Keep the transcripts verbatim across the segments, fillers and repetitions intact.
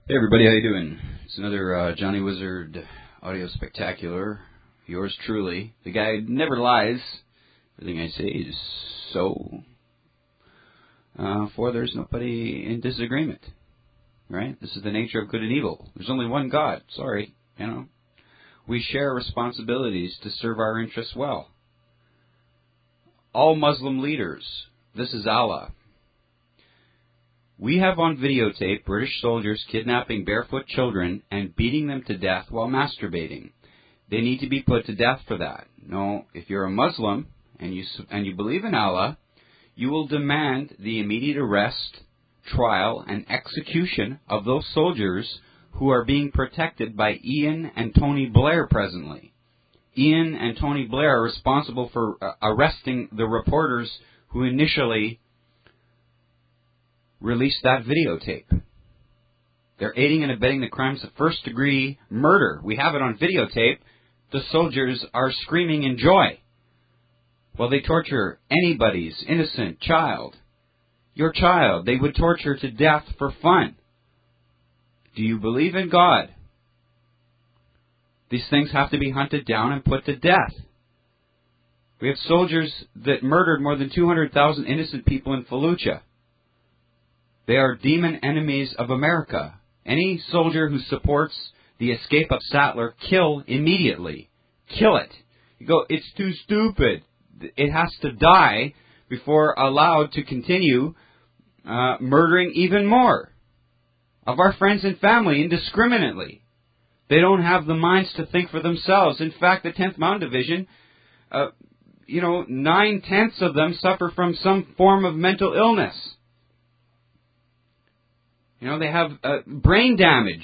Hey everybody, how you doing? It's another uh, Johnny Wizard audio spectacular. Yours truly. The guy never lies. Everything I say is so. Uh, for there's nobody in disagreement. Right? This is the nature of good and evil. There's only one God. Sorry. You know. We share responsibilities to serve our interests well. All Muslim leaders. This is Allah. We have on videotape British soldiers kidnapping barefoot children and beating them to death while masturbating. They need to be put to death for that. No, if you're a Muslim and you and you believe in Allah, you will demand the immediate arrest, trial, and execution of those soldiers who are being protected by Ian and Tony Blair presently. Ian and Tony Blair are responsible for uh, arresting the reporters who initially released that videotape. They're aiding and abetting the crimes of first-degree murder. We have it on videotape. The soldiers are screaming in joy while they torture anybody's innocent child. Your child, they would torture to death for fun. Do you believe in God? These things have to be hunted down and put to death. We have soldiers that murdered more than two hundred thousand innocent people in Fallujah. They are demon enemies of America. Any soldier who supports the escape of Sattler, kill immediately. Kill it. You go, it's too stupid. It has to die before allowed to continue uh, murdering even more of our friends and family indiscriminately. They don't have the minds to think for themselves. In fact, the tenth Mountain Division, uh, you know, nine-tenths of them suffer from some form of mental illness. You know, they have uh, brain damage.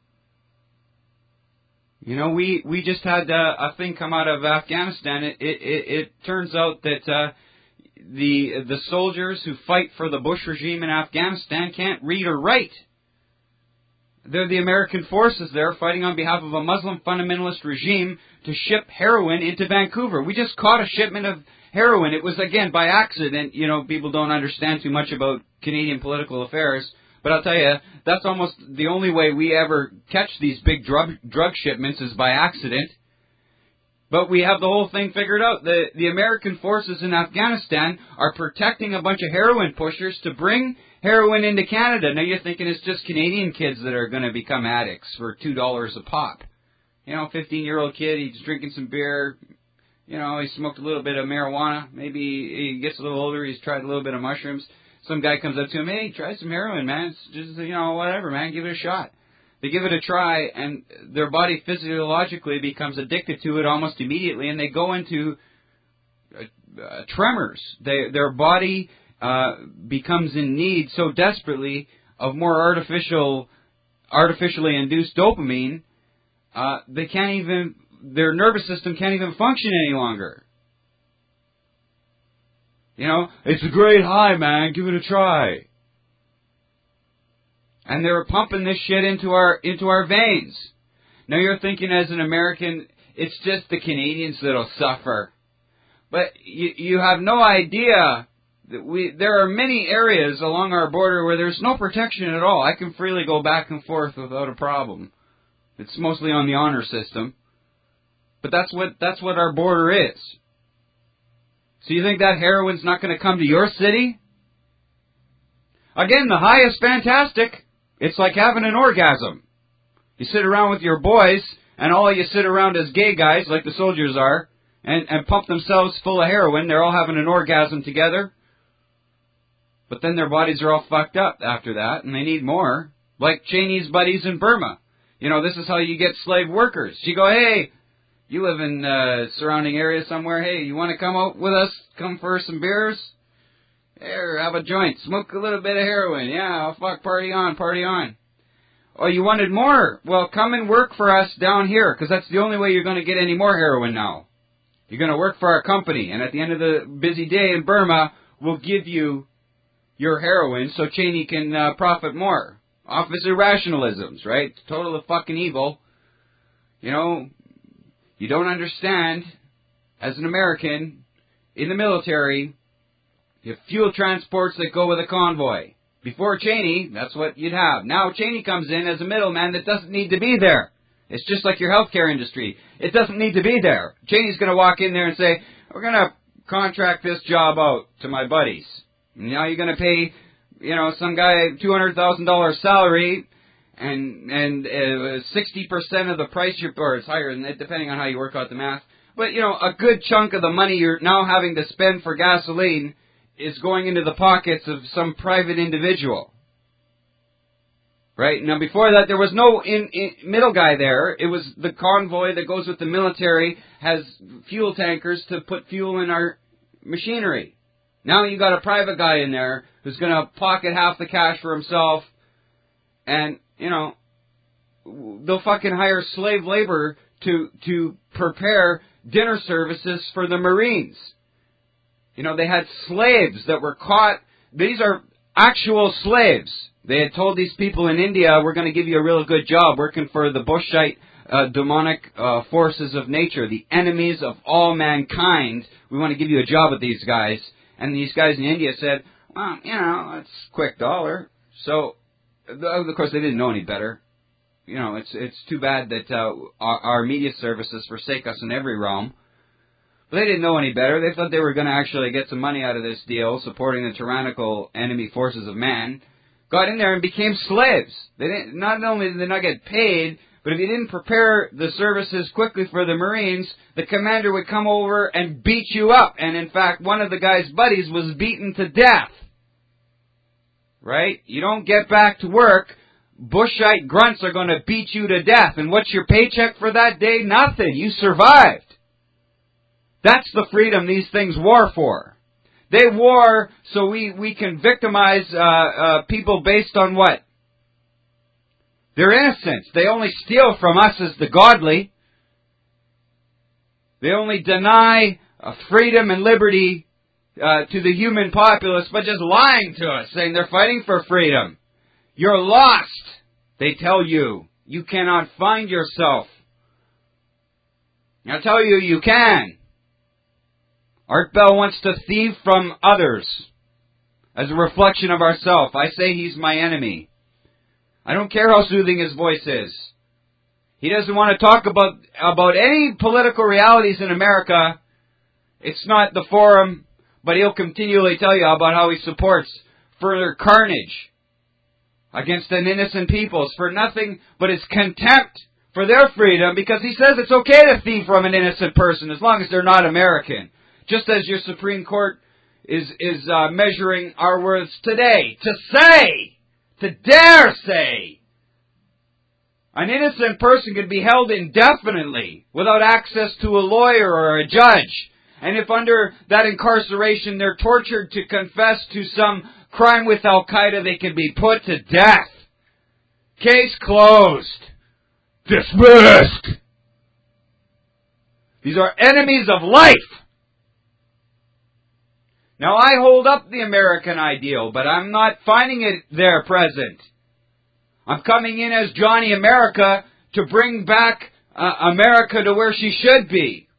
You know, we, we just had uh, a thing come out of Afghanistan. It it, it, it turns out that uh, the the soldiers who fight for the Bush regime in Afghanistan can't read or write. They're the American forces there fighting on behalf of a Muslim fundamentalist regime to ship heroin into Vancouver. We just caught a shipment of heroin. It was, again, by accident. You know, people don't understand too much about Canadian political affairs. But I'll tell you, that's almost the only way we ever catch these big drug drug shipments is by accident. But we have the whole thing figured out. The, the American forces in Afghanistan are protecting a bunch of heroin pushers to bring heroin into Canada. Now you're thinking it's just Canadian kids that are going to become addicts for two dollars a pop. You know, fifteen-year-old kid, he's drinking some beer. You know, he smoked a little bit of marijuana. Maybe he gets a little older, he's tried a little bit of mushrooms. Some guy comes up to him, hey, try some heroin, man. It's just, you know, whatever, man. Give it a shot. They give it a try, and their body physiologically becomes addicted to it almost immediately, and they go into uh, uh, tremors. They, their body uh, becomes in need so desperately of more artificial, artificially induced dopamine, uh, they can't even, their nervous system can't even function any longer. You know, it's a great high, man. Give it a try. And they're pumping this shit into our into our veins. Now you're thinking as an American, it's just the Canadians that'll suffer. But you you have no idea that we there are many areas along our border where there's no protection at all. I can freely go back and forth without a problem. It's mostly on the honor system. But that's what that's what our border is. So you think that heroin's not going to come to your city? Again, the high is fantastic. It's like having an orgasm. You sit around with your boys, and all you sit around as gay guys, like the soldiers are, and, and pump themselves full of heroin. They're all having an orgasm together. But then their bodies are all fucked up after that, and they need more. Like Cheney's buddies in Burma. You know, this is how you get slave workers. You go, hey, you live in uh, surrounding area somewhere. Hey, you want to come out with us? Come for some beers? Here, have a joint. Smoke a little bit of heroin. Yeah, fuck, party on, party on. Oh, you wanted more? Well, come and work for us down here, because that's the only way you're going to get any more heroin now. You're going to work for our company, and at the end of the busy day in Burma, we'll give you your heroin so Cheney can uh, profit more. Officer rationalisms, right? Total of fucking evil. You know, you don't understand, as an American, in the military, you have fuel transports that go with a convoy. Before Cheney, that's what you'd have. Now Cheney comes in as a middleman that doesn't need to be there. It's just like your healthcare industry. It doesn't need to be there. Cheney's going to walk in there and say, we're going to contract this job out to my buddies. Now you're going to pay, you know, some guy two hundred thousand dollars salary, and and uh, sixty percent of the price you're, or it's higher than that, depending on how you work out the math. But, you know, a good chunk of the money you're now having to spend for gasoline is going into the pockets of some private individual. Right? Now, before that, there was no in, in, middle guy there. It was the convoy that goes with the military, has fuel tankers to put fuel in our machinery. Now you got a private guy in there who's going to pocket half the cash for himself, and, you know, they'll fucking hire slave labor to to prepare dinner services for the Marines. You know, they had slaves that were caught. These are actual slaves. They had told these people in India, we're going to give you a real good job working for the Bushite uh, demonic uh, forces of nature, the enemies of all mankind. We want to give you a job with these guys. And these guys in India said, well, you know, it's quick dollar. So, of course, they didn't know any better. You know, it's it's too bad that uh, our, our media services forsake us in every realm. But they didn't know any better. They thought they were going to actually get some money out of this deal, supporting the tyrannical enemy forces of man. Got in there and became slaves. They didn't, not only did they not get paid, but if you didn't prepare the services quickly for the Marines, the commander would come over and beat you up. And in fact, one of the guy's buddies was beaten to death. Right? You don't get back to work, Bushite grunts are going to beat you to death. And what's your paycheck for that day? Nothing. You survived. That's the freedom these things war for. They war so we, we can victimize uh, uh, people based on what? Their innocence. They only steal from us as the godly. They only deny uh, freedom and liberty uh, to the human populace by just lying to us, saying they're fighting for freedom. You're lost, they tell you. You cannot find yourself. I tell you, you can. Art Bell wants to thieve from others as a reflection of ourself. I say he's my enemy. I don't care how soothing his voice is. He doesn't want to talk about, about any political realities in America. It's not the forum, but he'll continually tell you about how he supports further carnage against an innocent peoples for nothing but his contempt for their freedom, because he says it's okay to thieve from an innocent person as long as they're not American. Just as your Supreme Court is is uh, measuring our words today. To say, to dare say, an innocent person could be held indefinitely without access to a lawyer or a judge. And if under that incarceration they're tortured to confess to some crime with Al-Qaeda, they can be put to death. Case closed. Dismissed. These are enemies of life. Now, I hold up the American ideal, but I'm not finding it there present. I'm coming in as Johnny America to bring back uh, America to where she should be.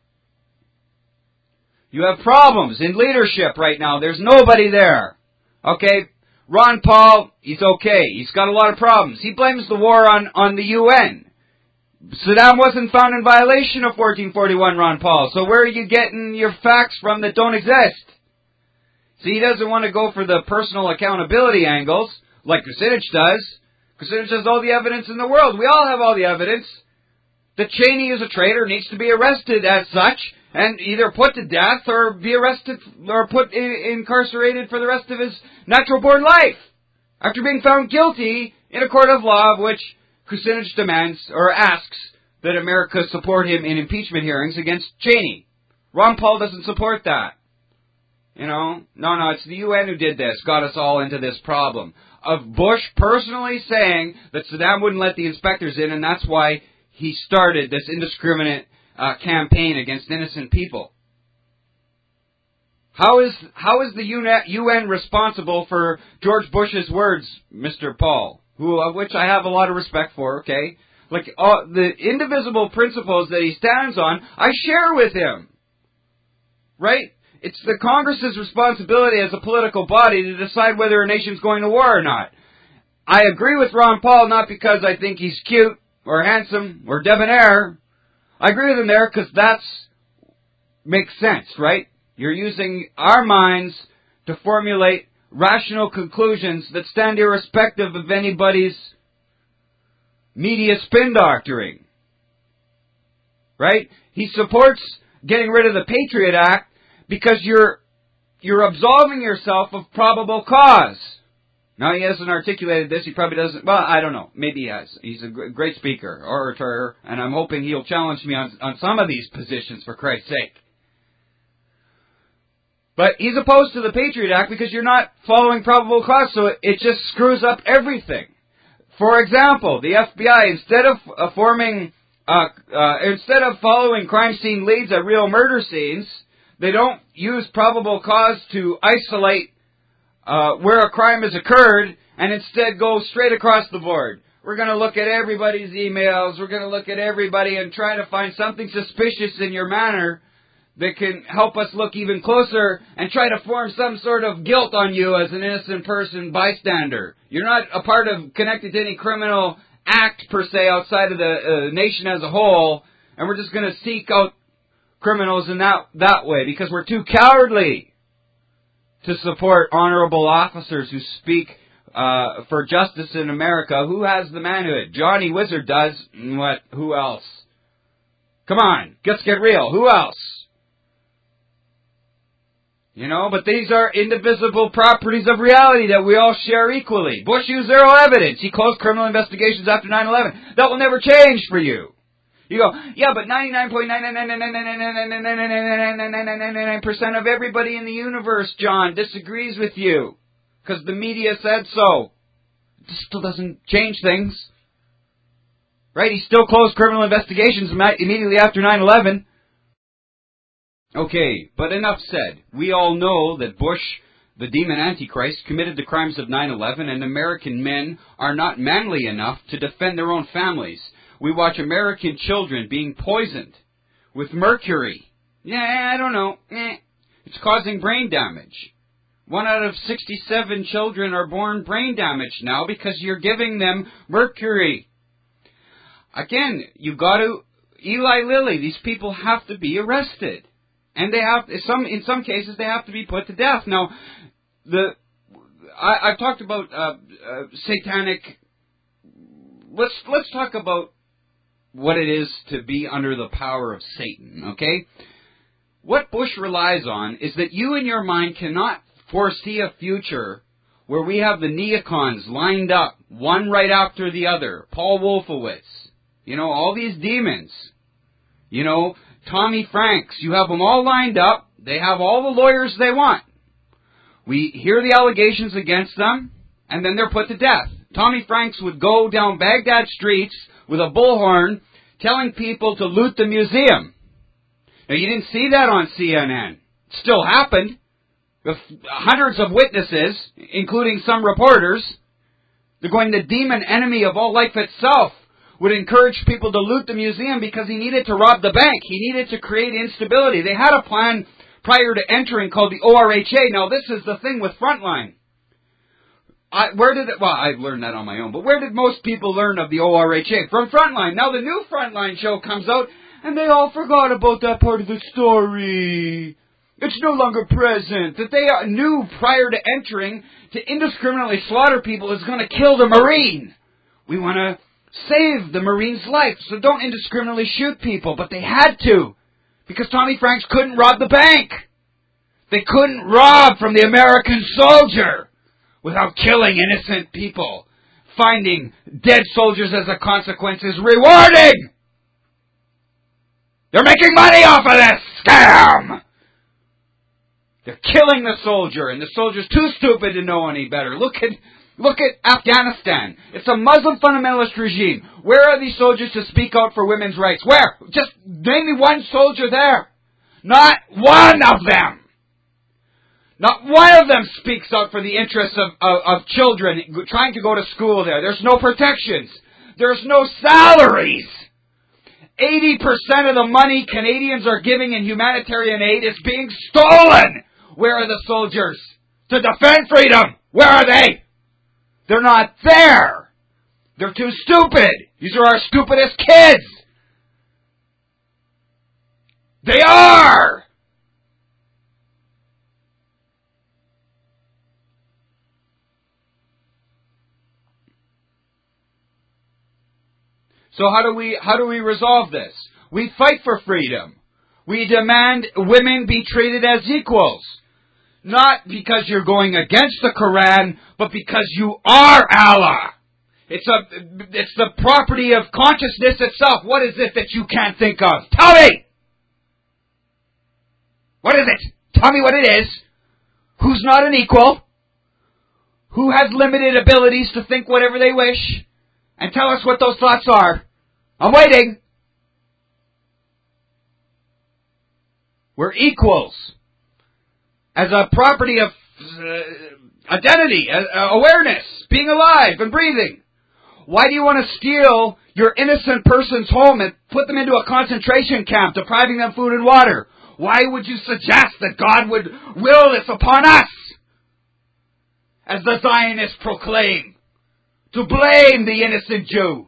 You have problems in leadership right now. There's nobody there. Okay, Ron Paul, he's okay. He's got a lot of problems. He blames the war on, on the U N. Saddam wasn't found in violation of fourteen forty-one, Ron Paul. So where are you getting your facts from that don't exist? See, he doesn't want to go for the personal accountability angles, like Kucinich does. Kucinich has all the evidence in the world. We all have all the evidence. That Cheney is a traitor, needs to be arrested as such, and either put to death or be arrested or put in, incarcerated for the rest of his natural-born life, after being found guilty in a court of law of which Kucinich demands or asks that America support him in impeachment hearings against Cheney. Ron Paul doesn't support that. You know, no, no, it's the U N who did this, got us all into this problem. Of Bush personally saying that Saddam wouldn't let the inspectors in, and that's why he started this indiscriminate uh, campaign against innocent people. How is how is the U N responsible for George Bush's words, Mister Paul, who of which I have a lot of respect for, okay? Like, uh, the indivisible principles that he stands on, I share with him. Right? It's the Congress's responsibility as a political body to decide whether a nation's going to war or not. I agree with Ron Paul not because I think he's cute or handsome or debonair. I agree with him there because that's makes sense, right? You're using our minds to formulate rational conclusions that stand irrespective of anybody's media spin doctoring. Right? He supports getting rid of the Patriot Act because you're you're absolving yourself of probable cause. Now, he hasn't articulated this. He probably doesn't. Well, I don't know. Maybe he has. He's a great speaker, orator, and I'm hoping he'll challenge me on, on some of these positions, for Christ's sake. But he's opposed to the Patriot Act because you're not following probable cause, so it, it just screws up everything. For example, the F B I, instead of uh, forming, uh, uh, instead of following crime scene leads at real murder scenes, they don't use probable cause to isolate Uh, where a crime has occurred, and instead go straight across the board. We're going to look at everybody's emails, we're going to look at everybody and try to find something suspicious in your manner that can help us look even closer and try to form some sort of guilt on you as an innocent person bystander. You're not a part of, connected to any criminal act per se outside of the uh, nation as a whole, and we're just going to seek out criminals in that, that way because we're too cowardly to support honorable officers who speak uh, for justice in America. Who has the manhood? Johnny Wizard does. What? Who else? Come on, let's get real. Who else? You know, but these are indivisible properties of reality that we all share equally. Bush used zero evidence. He closed criminal investigations after nine eleven. That will never change for you. You go, yeah, but ninety-nine point nine nine nine nine nine nine nine nine nine nine nine nine nine nine percent of everybody in the universe, John, disagrees with you because the media said so. It still doesn't change things. Right? He still closed criminal investigations immediately after nine eleven. Okay, but enough said. We all know that Bush, the demon Antichrist, committed the crimes of nine eleven, and American men are not manly enough to defend their own families. We watch American children being poisoned with mercury. Yeah, I don't know. Eh. It's causing brain damage. One out of sixty-seven children are born brain damaged now because you're giving them mercury. Again, you got to, Eli Lilly, these people have to be arrested. And they have, some in some cases, they have to be put to death. Now, the I, I've talked about uh, uh, satanic. Let's let's talk about what it is to be under the power of Satan, okay? What Bush relies on is that you in your mind cannot foresee a future where we have the neocons lined up, one right after the other. Paul Wolfowitz, you know, all these demons, you know, Tommy Franks, you have them all lined up. They have all the lawyers they want. We hear the allegations against them, and then they're put to death. Tommy Franks would go down Baghdad streets with a bullhorn telling people to loot the museum. Now, you didn't see that on C N N. It still happened. With hundreds of witnesses, including some reporters, they're going, the demon enemy of all life itself would encourage people to loot the museum because he needed to rob the bank. He needed to create instability. They had a plan prior to entering called the O R H A. Now, this is the thing with Frontline. I, where did it, well, I learned that on my own, but where did most people learn of the O R H A? From Frontline. Now the new Frontline show comes out, and they all forgot about that part of the story. It's no longer present. That they knew prior to entering to indiscriminately slaughter people is going to kill the Marine. We want to save the Marine's life, so don't indiscriminately shoot people, but they had to, because Tommy Franks couldn't rob the bank. They couldn't rob from the American soldier without killing innocent people. Finding dead soldiers as a consequence is rewarding. They're making money off of this scam. They're killing the soldier, and the soldier's too stupid to know any better. Look at look at Afghanistan. It's a Muslim fundamentalist regime. Where are these soldiers to speak out for women's rights? Where? Just name me one soldier there. Not one of them. Not one of them speaks out for the interests of, of, of children trying to go to school there. There's no protections. There's no salaries. eighty percent of the money Canadians are giving in humanitarian aid is being stolen. Where are the soldiers to defend freedom? Where are they? They're not there. They're too stupid. These are our stupidest kids. They are. So how do we how do we resolve this? We fight for freedom. We demand women be treated as equals. Not because you're going against the Quran, but because you are Allah. It's a it's the property of consciousness itself. What is it that you can't think of? Tell me! What is it? Tell me what it is. Who's not an equal? Who has limited abilities to think whatever they wish? And tell us what those thoughts are. I'm waiting. We're equals. As a property of uh, identity, uh, awareness, being alive and breathing. Why do you want to steal your innocent person's home and put them into a concentration camp, depriving them food and water? Why would you suggest that God would will this upon us? As the Zionists proclaim. To blame the innocent Jew.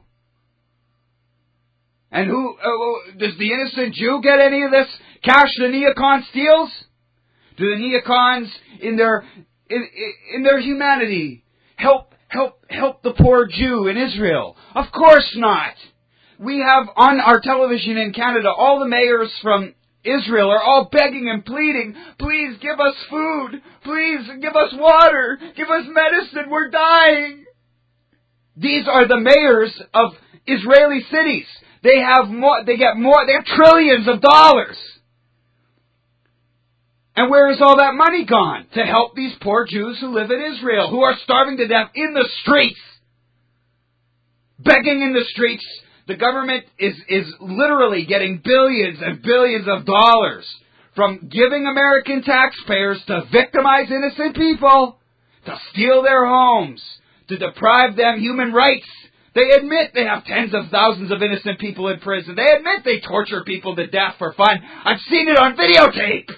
And who, uh, does the innocent Jew get any of this cash the neocon steals? Do the neocons, in their, in, in their humanity, help, help, help the poor Jew in Israel? Of course not. We have on our television in Canada, all the mayors from Israel are all begging and pleading, please give us food, please give us water, give us medicine, we're dying. These are the mayors of Israeli cities. They have more, they get more, they have trillions of dollars. And where is all that money gone? To help these poor Jews who live in Israel, who are starving to death in the streets. Begging in the streets. The government is, is literally getting billions and billions of dollars from giving American taxpayers to victimize innocent people, to steal their homes, to deprive them human rights. They admit they have tens of thousands of innocent people in prison. They admit they torture people to death for fun. I've seen it on videotape.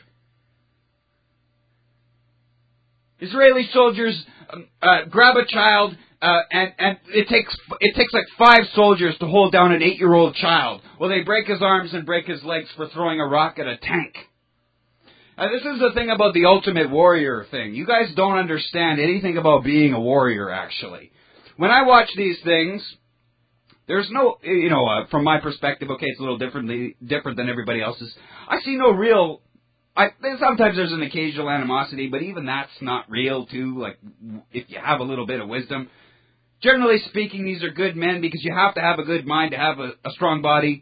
Israeli soldiers uh, grab a child, uh, and, and it takes it takes like five soldiers to hold down an eight-year-old child. Well, they break his arms and break his legs for throwing a rock at a tank. Uh, this is the thing about the ultimate warrior thing. You guys don't understand anything about being a warrior, actually. When I watch these things, there's no, you know, uh, from my perspective, okay, it's a little differently different than everybody else's. I see no real. I, sometimes there's an occasional animosity, but even that's not real, too, like, if you have a little bit of wisdom. Generally speaking, these are good men because you have to have a good mind to have a, a strong body.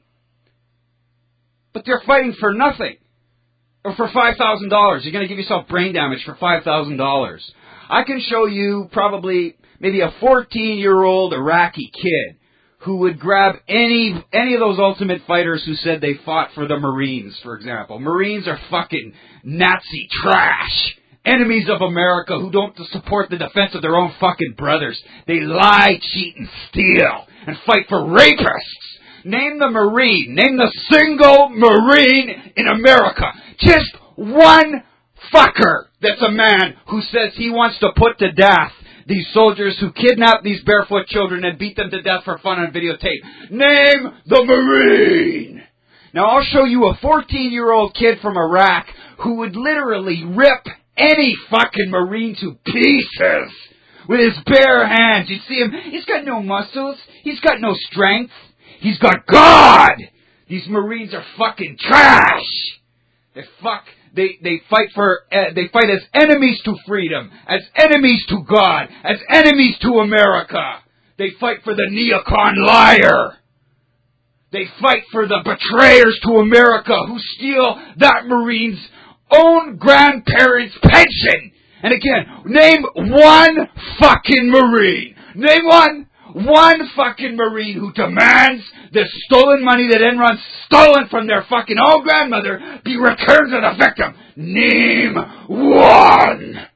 But they're fighting for nothing. Or for five thousand dollars. You're going to give yourself brain damage for five thousand dollars. I can show you probably maybe a fourteen-year-old Iraqi kid who would grab any any of those ultimate fighters who said they fought for the Marines, for example. Marines are fucking Nazi trash. Enemies of America who don't support the defense of their own fucking brothers. They lie, cheat, and steal. And fight for rapists. Name the Marine. Name the single Marine in America. Just one fucker that's a man who says he wants to put to death these soldiers who kidnap these barefoot children and beat them to death for fun on videotape. Name the Marine! Now I'll show you a fourteen-year-old kid from Iraq who would literally rip any fucking Marine to pieces with his bare hands. You see him, he's got no muscles, he's got no strength, he's got God! These Marines are fucking trash! They fuck... They they fight for uh, they fight as enemies to freedom, as enemies to God, as enemies to America. They fight for the neocon liar. They fight for the betrayers to America who steal that Marine's own grandparents' pension. And again, name one fucking Marine. Name one. One fucking Marine who demands the stolen money that Enron's stolen from their fucking own grandmother be returned to the victim. Name one.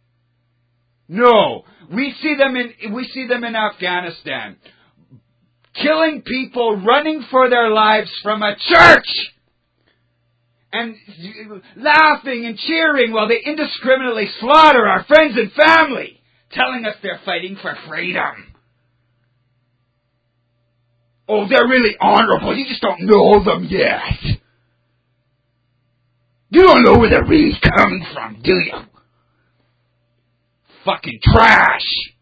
No, we see them in we see them in Afghanistan, killing people running for their lives from a church. And laughing and cheering while they indiscriminately slaughter our friends and family, telling us they're fighting for freedom. Oh, they're really honorable. You just don't know them yet. You don't know where they're really coming from, do you? Fucking trash.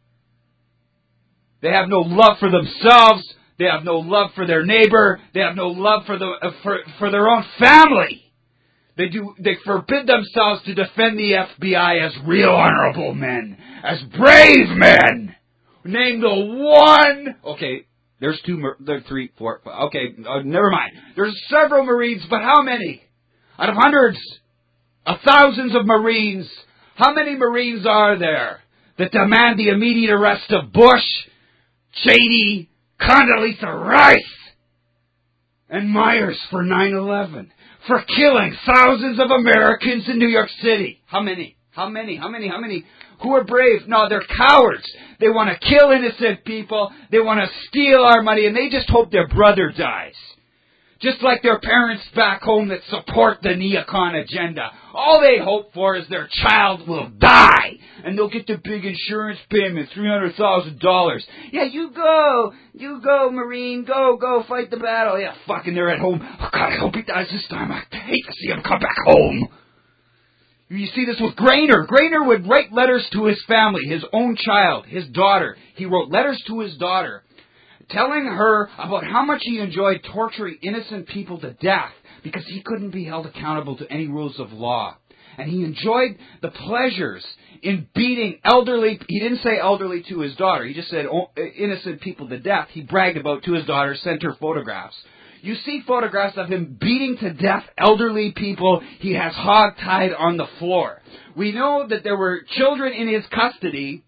They have no love for themselves. They have no love for their neighbor. They have no love for the uh, for for their own family. They do. They forbid themselves to defend the F B I as real honorable men, as brave men. Name the one. Okay, there's two. There, three, four. Okay, uh, never mind. There's several Marines, but how many? Out of hundreds, of thousands of Marines, how many Marines are there that demand the immediate arrest of Bush, Cheney, Condoleezza Rice, and Myers for nine eleven? For killing thousands of Americans in New York City. How many? How many? How many? How many? Who are brave? No, they're cowards. They want to kill innocent people. They want to steal our money, and they just hope their brother dies. Just like their parents back home that support the neocon agenda. All they hope for is their child will die. And they'll get the big insurance payment, three hundred thousand dollars. Yeah, you go. You go, Marine. Go, go, fight the battle. Yeah, fucking they're at home. Oh, God, I hope he dies this time. I hate to see him come back home. You see this with Grainer. Grainer would write letters to his family, his own child, his daughter. He wrote letters to his daughter, telling her about how much he enjoyed torturing innocent people to death because he couldn't be held accountable to any rules of law. And he enjoyed the pleasures in beating elderly, he didn't say elderly to his daughter, he just said innocent people to death. He bragged about to his daughter, sent her photographs. You see photographs of him beating to death elderly people he has hog-tied on the floor. We know that there were children in his custody.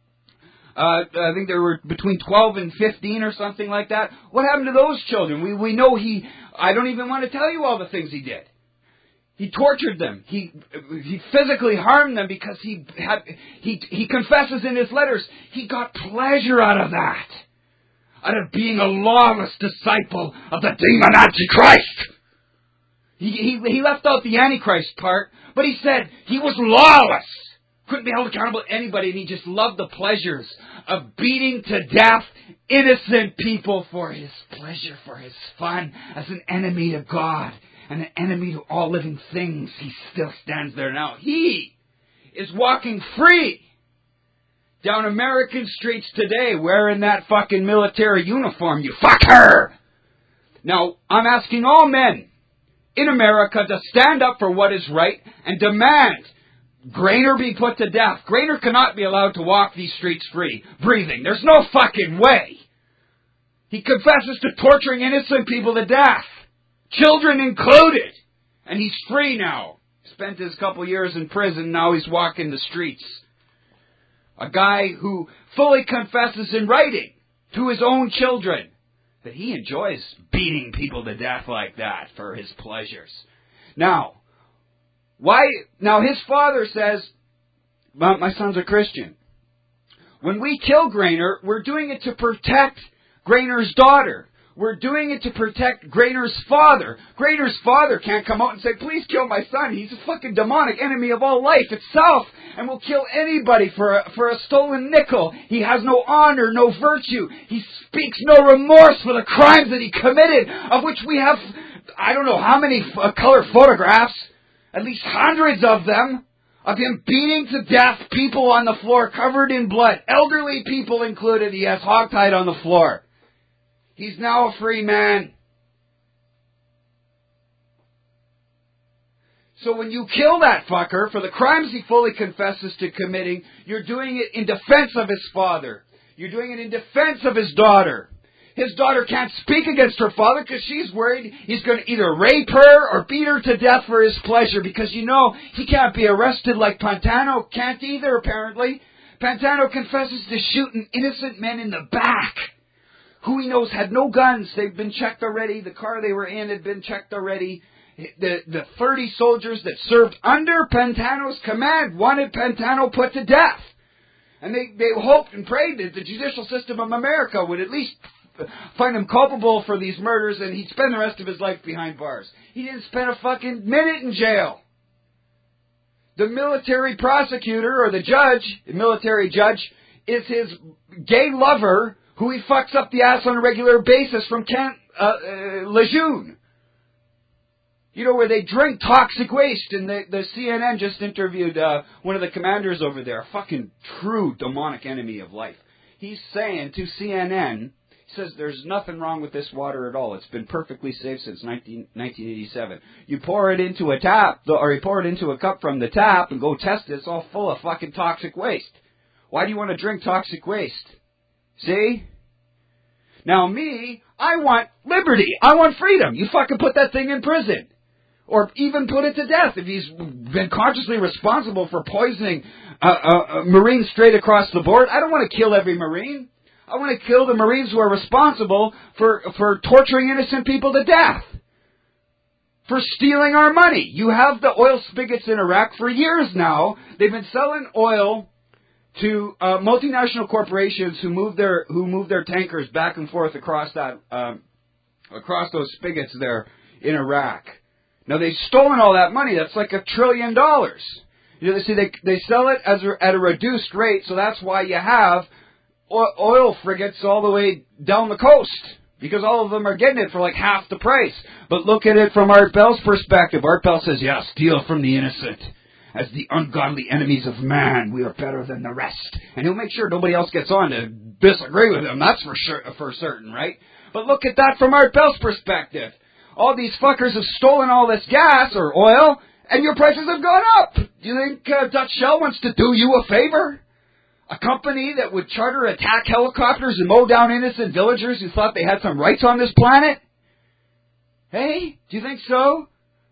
Uh, I think there were between twelve and fifteen or something like that. What happened to those children? We we know he, I don't even want to tell you all the things he did. He tortured them. He he physically harmed them because he had, he he confesses in his letters, he got pleasure out of that. Out of being a lawless disciple of the demon Antichrist. He, he, he left out the Antichrist part, but he said he was lawless. Couldn't be held accountable to anybody, and he just loved the pleasures of beating to death innocent people for his pleasure, for his fun, as an enemy to God and an enemy to all living things. He still stands there now. He is walking free down American streets today wearing that fucking military uniform, you fucker! Now, I'm asking all men in America to stand up for what is right and demand Grainer be put to death. Grainer cannot be allowed to walk these streets free, breathing. There's no fucking way. He confesses to torturing innocent people to death, children included, and he's free now. Spent his couple years in prison, now he's walking the streets. A guy who fully confesses in writing to his own children that he enjoys beating people to death like that for his pleasures. Now, why? Now his father says, well, my son's a Christian. When we kill Grainer, we're doing it to protect Grainer's daughter. We're doing it to protect Grainer's father. Grainer's father can't come out and say, please kill my son. He's a fucking demonic enemy of all life itself and will kill anybody for a, for a stolen nickel. He has no honor, no virtue. He speaks no remorse for the crimes that he committed, of which we have, I don't know how many uh, color photographs, at least hundreds of them, of him beating to death people on the floor covered in blood, elderly people included. He has hogtied on the floor. He's now a free man. So when you kill that fucker for the crimes he fully confesses to committing, you're doing it in defense of his father. You're doing it in defense of his daughter. His daughter can't speak against her father because she's worried he's going to either rape her or beat her to death for his pleasure. Because, you know, he can't be arrested like Pantano can't either, apparently. Pantano confesses to shooting innocent men in the back, who he knows had no guns. They've been checked already. The car they were in had been checked already. The, the thirty soldiers that served under Pantano's command wanted Pantano put to death. And they, they hoped and prayed that the judicial system of America would at least find him culpable for these murders, and he'd spend the rest of his life behind bars. He didn't spend a fucking minute in jail. The military prosecutor or the judge, the military judge, is his gay lover who he fucks up the ass on a regular basis from Camp uh, uh, Lejeune. You know, where they drink toxic waste, and the, the C N N just interviewed uh, one of the commanders over there, a fucking true demonic enemy of life. He's saying to C N N, he says, there's nothing wrong with this water at all. It's been perfectly safe since nineteen eighty-seven. You pour it into a tap, or you pour it into a cup from the tap and go test it, it's all full of fucking toxic waste. Why do you want to drink toxic waste? See? Now me, I want liberty. I want freedom. You fucking put that thing in prison. Or even put it to death if he's been consciously responsible for poisoning a, a, a Marine straight across the board. I don't want to kill every Marine. I want to kill the Marines who are responsible for, for torturing innocent people to death. For stealing our money. You have the oil spigots in Iraq for years now. They've been selling oil to uh, multinational corporations who move their who move their tankers back and forth across that um, across those spigots there in Iraq. Now, they've stolen all that money. That's like a trillion dollars. You know, see, they they sell it as a, at a reduced rate, so that's why you have oil frigates all the way down the coast, because all of them are getting it for like half the price. But look at it from Art Bell's perspective. Art Bell says, yeah, steal from the innocent. As the ungodly enemies of man, we are better than the rest. And he'll make sure nobody else gets on to disagree with him. That's for sure, for certain, right? But look at that from Art Bell's perspective. All these fuckers have stolen all this gas or oil, and your prices have gone up. Do you think uh, Dutch Shell wants to do you a favor? A company that would charter attack helicopters and mow down innocent villagers who thought they had some rights on this planet? Hey, do you think so?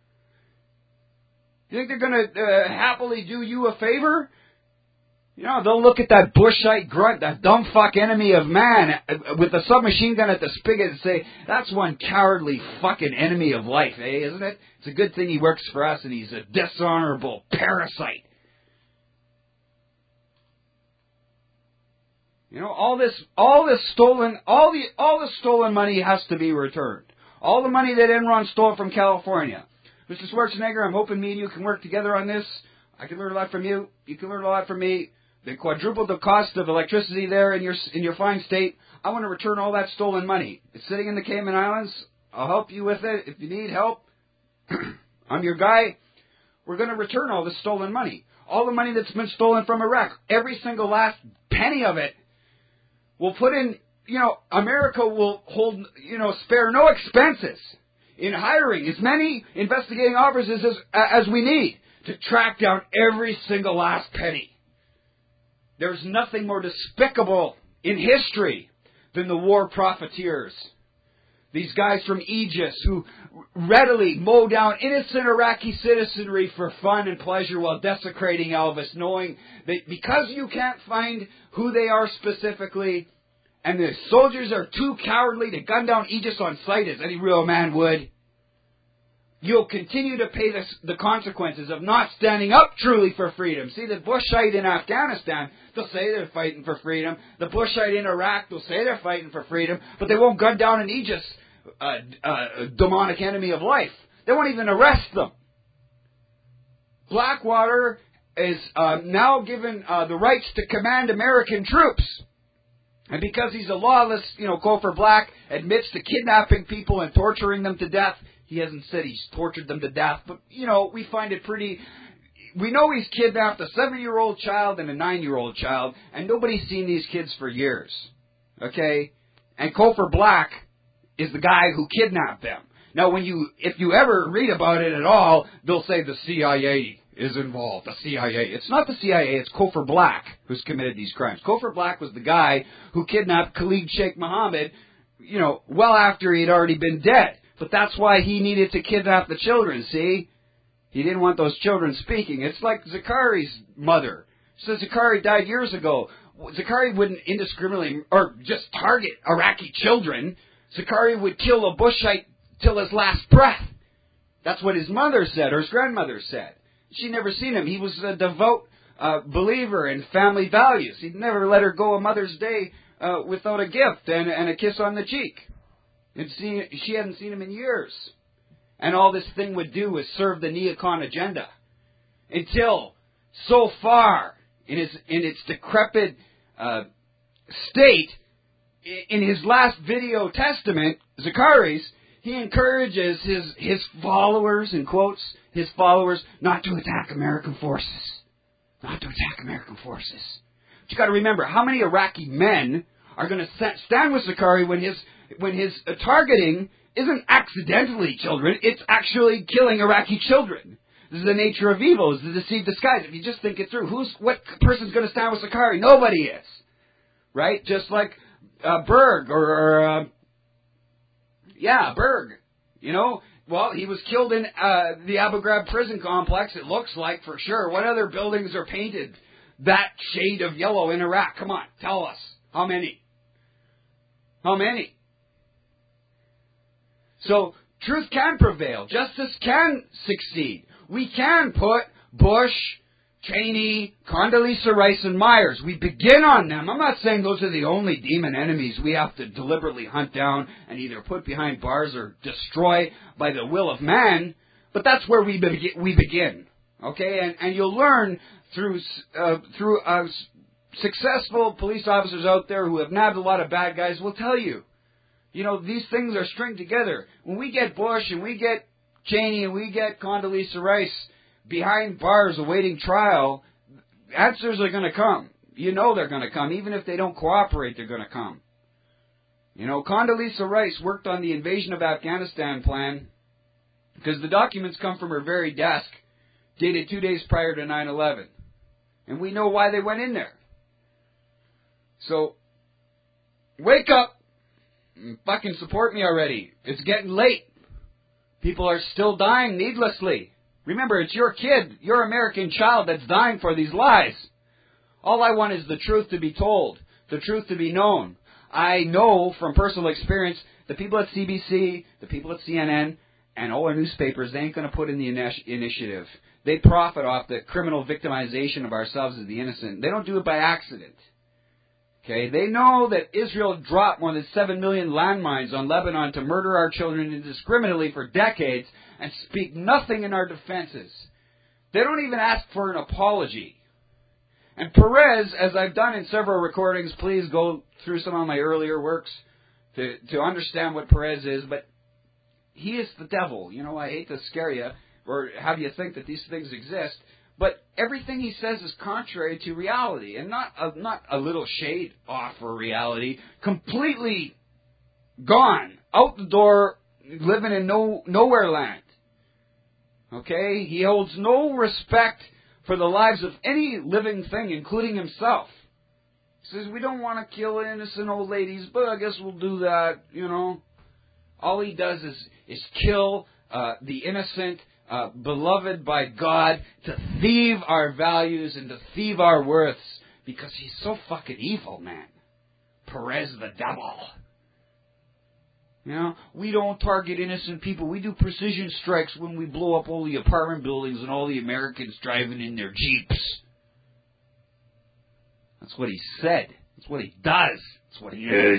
Do you think they're going to uh, happily do you a favor? You know, they'll look at that Bushite grunt, that dumb fuck enemy of man, with the submachine gun at the spigot and say, that's one cowardly fucking enemy of life, eh, isn't it? It's a good thing he works for us and he's a dishonorable parasite. You know, all this, all this stolen, all the, all the stolen money has to be returned. All the money that Enron stole from California. Mister Schwarzenegger, I'm hoping me and you can work together on this. I can learn a lot from you. You can learn a lot from me. They quadrupled the cost of electricity there in your in your fine state. I want to return all that stolen money. It's sitting in the Cayman Islands. I'll help you with it. If you need help, I'm your guy. We're going to return all this stolen money. All the money that's been stolen from Iraq. Every single last penny of it. We'll put in, you know, America will hold, you know, spare no expenses in hiring as many investigating officers as, as we need to track down every single last penny. There's nothing more despicable in history than the war profiteers. These guys from Aegis who readily mow down innocent Iraqi citizenry for fun and pleasure while desecrating Elvis, knowing that because you can't find who they are specifically, and the soldiers are too cowardly to gun down Aegis on sight as any real man would, you'll continue to pay the, the consequences of not standing up truly for freedom. See, the Bushite in Afghanistan, they'll say they're fighting for freedom. The Bushite in Iraq, they'll say they're fighting for freedom, but they won't gun down an Aegis, uh, uh, demonic enemy of life. They won't even arrest them. Blackwater is uh, now given uh, the rights to command American troops. And because he's a lawless, you know, Gopher Black admits to kidnapping people and torturing them to death. He hasn't said he's tortured them to death, but, you know, we find it pretty... We know he's kidnapped a seven-year-old child and a nine-year-old child, and nobody's seen these kids for years. Okay? And Gopher Black is the guy who kidnapped them. Now, when you, if you ever read about it at all, they'll say the C I A is involved. The C I A. It's not the C I A, it's Gopher Black who's committed these crimes. Gopher Black was the guy who kidnapped Khalid Sheikh Mohammed, you know, well after he had already been dead. But that's why he needed to kidnap the children, see? He didn't want those children speaking. It's like Zakari's mother. She says Zakari died years ago. Zakari wouldn't indiscriminately, or just target Iraqi children. Zakari would kill a Bushite till his last breath. That's what his mother said, or his grandmother said. She'd never seen him. He was a devout uh, believer in family values. He'd never let her go a Mother's Day uh, without a gift and, and a kiss on the cheek. And see, she hadn't seen him in years. And all this thing would do was serve the neocon agenda. Until, so far, in, his, in its decrepit uh, state, in his last video testament, Zachary's, he encourages his, his followers, in quotes, his followers, not to attack American forces. Not to attack American forces. But you got to remember, how many Iraqi men are going to stand with Zachary when his when his uh, targeting isn't accidentally children, it's actually killing Iraqi children. This is the nature of evil, is the deceived disguise. If you just think it through, who's what person's going to stand with Zachary? Nobody is. Right? Just like uh, Berg, or, or uh, yeah, Berg. You know, well, he was killed in uh, the Abu Ghraib prison complex, it looks like, for sure. What other buildings are painted that shade of yellow in Iraq? Come on, tell us. How many? How many? So, truth can prevail. Justice can succeed. We can put Bush, Cheney, Condoleezza Rice, and Myers. We begin on them. I'm not saying those are the only demon enemies we have to deliberately hunt down and either put behind bars or destroy by the will of man, but that's where we begin. We begin. Okay? And, and you'll learn through, uh, through uh, successful police officers out there who have nabbed a lot of bad guys will tell you. You know, these things are stringed together. When we get Bush and we get Cheney and we get Condoleezza Rice behind bars awaiting trial, answers are going to come. You know they're going to come. Even if they don't cooperate, they're going to come. You know, Condoleezza Rice worked on the invasion of Afghanistan plan because the documents come from her very desk, dated two days prior to nine eleven. And we know why they went in there. So, wake up. Fucking support me already. It's getting late. People are still dying needlessly. Remember, it's your kid, your American child that's dying for these lies. All I want is the truth to be told, the truth to be known. I know from personal experience, the people at C B C, the people at C N N, and all our newspapers, they ain't going to put in the initiative. They profit off the criminal victimization of ourselves as the innocent. They don't do it by accident. Okay, they know that Israel dropped more than seven million landmines on Lebanon to murder our children indiscriminately for decades and speak nothing in our defenses. They don't even ask for an apology. And Perez, as I've done in several recordings, please go through some of my earlier works to, to understand what Perez is, but he is the devil. You know, I hate to scare you or have you think that these things exist. But everything he says is contrary to reality, and not a, not a little shade off for reality. Completely gone, out the door, living in no nowhere land. Okay, he holds no respect for the lives of any living thing, including himself. He says we don't want to kill innocent old ladies, but I guess we'll do that. You know, all he does is is kill uh, the innocent. Uh, beloved by God, to thieve our values and to thieve our worths, because he's so fucking evil, man. Perez the devil. You know, we don't target innocent people. We do precision strikes when we blow up all the apartment buildings and all the Americans driving in their Jeeps. That's what he said. That's what he does. That's what he is.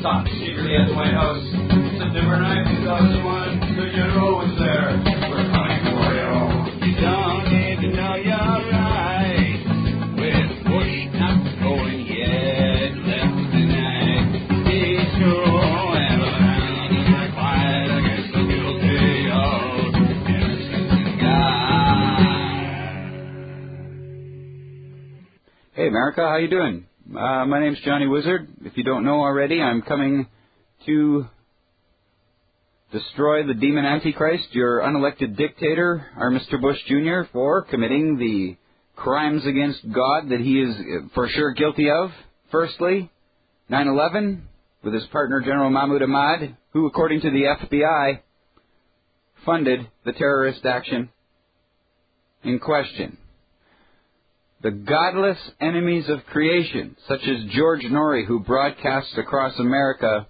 stopped secretly at the White House. September ninth, two thousand one, the general was there. We're coming for you. You don't even know you're right. With Bush not going yet, left tonight. He's going around and we're quiet against the guilty of innocent God. Hey, America, how you doing? Uh, my name's Johnny Wizard. If you don't know already, I'm coming to destroy the demon Antichrist, your unelected dictator, our Mister Bush Junior, for committing the crimes against God that he is for sure guilty of. Firstly, nine eleven, with his partner General Mahmoud Ahmad, who, according to the F B I, funded the terrorist action in question. The godless enemies of creation, such as George Norrie, who broadcasts across America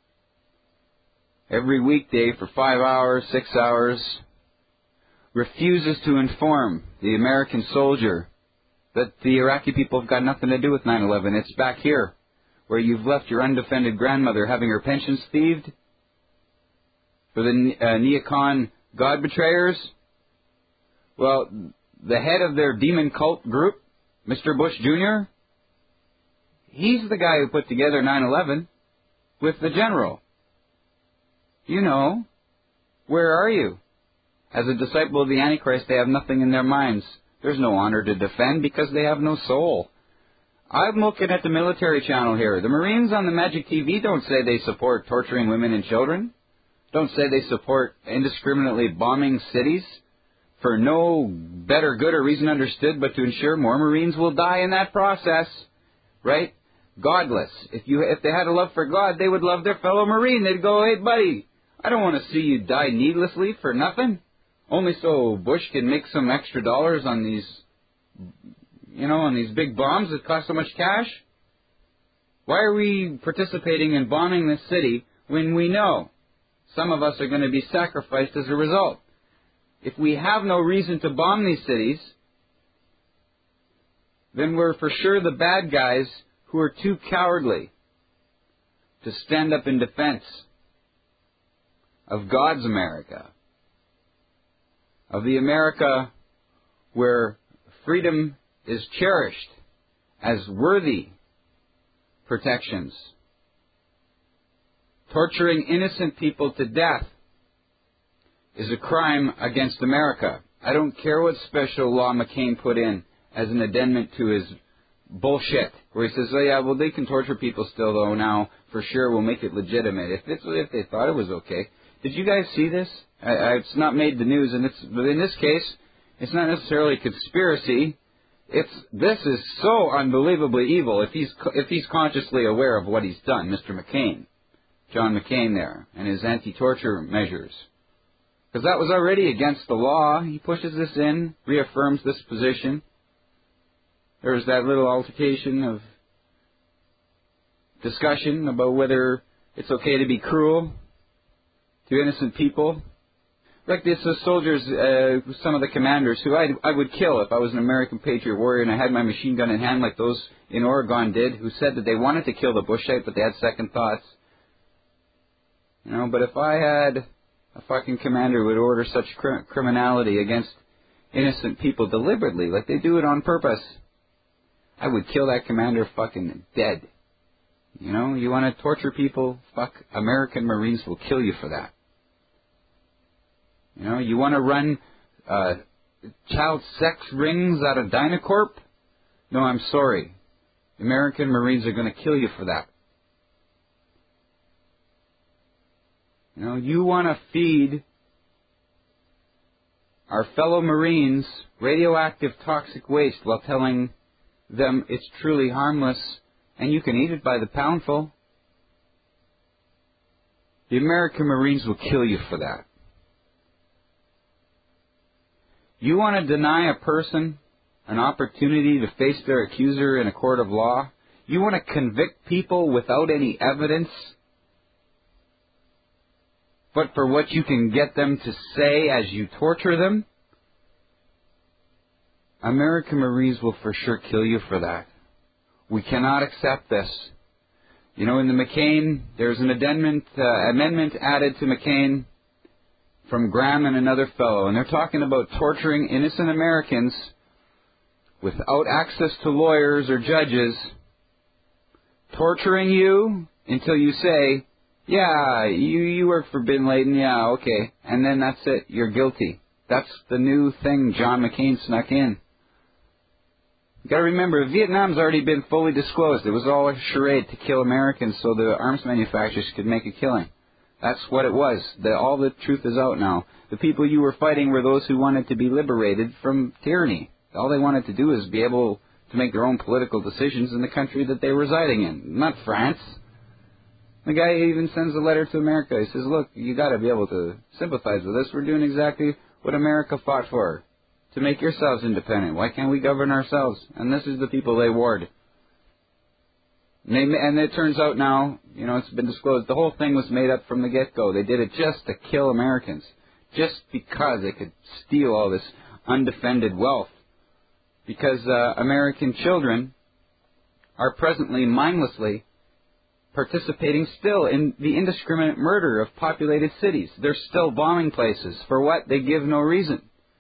every weekday for five hours, six hours, refuses to inform the American soldier that the Iraqi people have got nothing to do with nine eleven. It's back here, where you've left your undefended grandmother having her pensions thieved for the uh, neocon God betrayers. Well, the head of their demon cult group, Mister Bush Junior, he's the guy who put together nine eleven with the general. You know, where are you? As a disciple of the Antichrist, they have nothing in their minds. There's no honor to defend because they have no soul. I'm looking at the military channel here. The Marines on the Magic T V don't say they support torturing women and children. Don't say they support indiscriminately bombing cities for no better good or reason understood but to ensure more Marines will die in that process. Right? Godless. If you if they had a love for God, they would love their fellow Marine. They'd go, hey, buddy, I don't want to see you die needlessly for nothing. Only so Bush can make some extra dollars on these, you know, on these big bombs that cost so much cash. Why are we participating in bombing this city when we know some of us are going to be sacrificed as a result? If we have no reason to bomb these cities, then we're for sure the bad guys who are too cowardly to stand up in defense of God's America, of the America where freedom is cherished as worthy protections. Torturing innocent people to death is a crime against America. I don't care what special law McCain put in as an addendum to his bullshit, where he says, oh yeah, well they can torture people still though now, for sure we'll make it legitimate. If it's, if they thought it was okay. Did you guys see this? I, I, it's not made the news, and it's, but in this case, it's not necessarily a conspiracy. It's, this is so unbelievably evil if he's, if he's consciously aware of what he's done, Mister McCain, John McCain there, and his anti-torture measures. Because that was already against the law. He pushes this in, reaffirms this position. There was that little altercation of discussion about whether it's okay to be cruel to innocent people. Like this, the soldiers, uh, some of the commanders who I I would kill if I was an American Patriot warrior and I had my machine gun in hand like those in Oregon did, who said that they wanted to kill the Bushite but they had second thoughts. You know, but if I had a fucking commander who would order such cr- criminality against innocent people deliberately, like they do it on purpose, I would kill that commander fucking dead. You know, you want to torture people? Fuck, American Marines will kill you for that. You know, you want to run uh, child sex rings out of Dynacorp? No, I'm sorry. American Marines are going to kill you for that. You know, you want to feed our fellow Marines radioactive toxic waste while telling them it's truly harmless and you can eat it by the poundful. The American Marines will kill you for that. You want to deny a person an opportunity to face their accuser in a court of law? You want to convict people without any evidence, but for what you can get them to say as you torture them? American Marines will for sure kill you for that. We cannot accept this. You know, in the McCain, there's an amendment, uh, amendment added to McCain from Graham and another fellow, and they're talking about torturing innocent Americans without access to lawyers or judges, torturing you until you say, yeah, you, you work for Bin Laden, yeah, okay, and then that's it, you're guilty. That's the new thing John McCain snuck in. You got to remember, Vietnam's already been fully disclosed. It was all a charade to kill Americans so the arms manufacturers could make a killing. That's what it was. The, all the truth is out now. The people you were fighting were those who wanted to be liberated from tyranny. All they wanted to do is be able to make their own political decisions in the country that they're residing in, not France. The guy even sends a letter to America. He says, look, you got to be able to sympathize with us. We're doing exactly what America fought for, to make yourselves independent. Why can't we govern ourselves? And this is the people they warred. And, they, and it turns out now, you know, it's been disclosed, the whole thing was made up from the get-go. They did it just to kill Americans, just because they could steal all this undefended wealth. Because uh, American children are presently mindlessly participating still in the indiscriminate murder of populated cities. They're still bombing places. For what? They give no reason.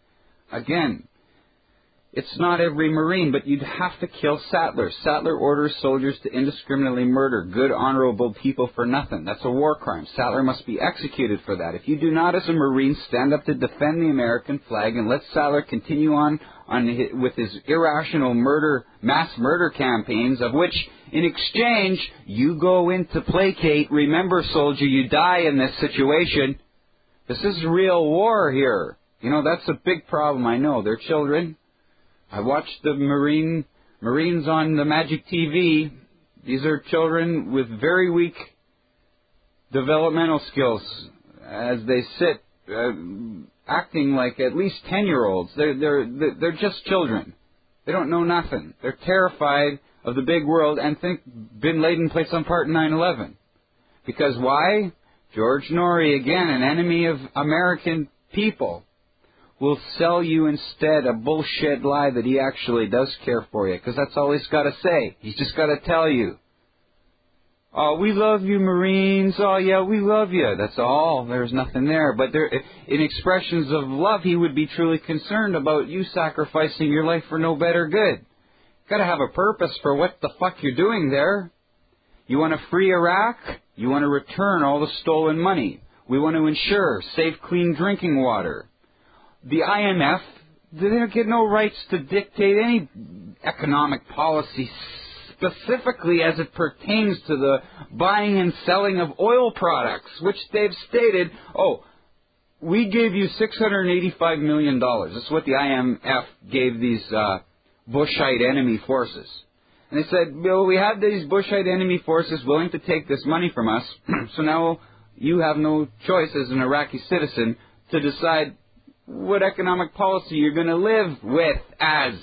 Again, it's not every Marine, but you'd have to kill Sattler. Sattler orders soldiers to indiscriminately murder good, honorable people for nothing. That's a war crime. Sattler must be executed for that. If you do not, as a Marine, stand up to defend the American flag and let Sattler continue on, on his, with his irrational murder, mass murder campaigns, of which, in exchange, you go in to placate. Remember, soldier, you die in this situation. This is real war here. You know, that's a big problem, I know. They're children. I watched the Marine Marines on the Magic T V. These are children with very weak developmental skills as they sit uh, acting like at least ten-year-olds. They're, they're, they're just children. They don't know nothing. They're terrified of the big world and think Bin Laden played some part in nine eleven. Because why? George Norrie, again, an enemy of American people, will sell you instead a bullshit lie that he actually does care for you, because that's all he's got to say. He's just got to tell you, oh, we love you, Marines. Oh, yeah, we love you. That's all. There's nothing there. But there, in expressions of love, he would be truly concerned about you sacrificing your life for no better good. Got to have a purpose for what the fuck you're doing there. You want to free Iraq? You want to return all the stolen money. We want to ensure safe, clean drinking water. The I M F, they don't get no rights to dictate any economic policy specifically as it pertains to the buying and selling of oil products, which they've stated, oh, we gave you six hundred eighty-five million dollars. That's what the I M F gave these uh, Bushite enemy forces. And they said, well, we have these Bushite enemy forces willing to take this money from us, so now you have no choice as an Iraqi citizen to decide what economic policy you're going to live with as.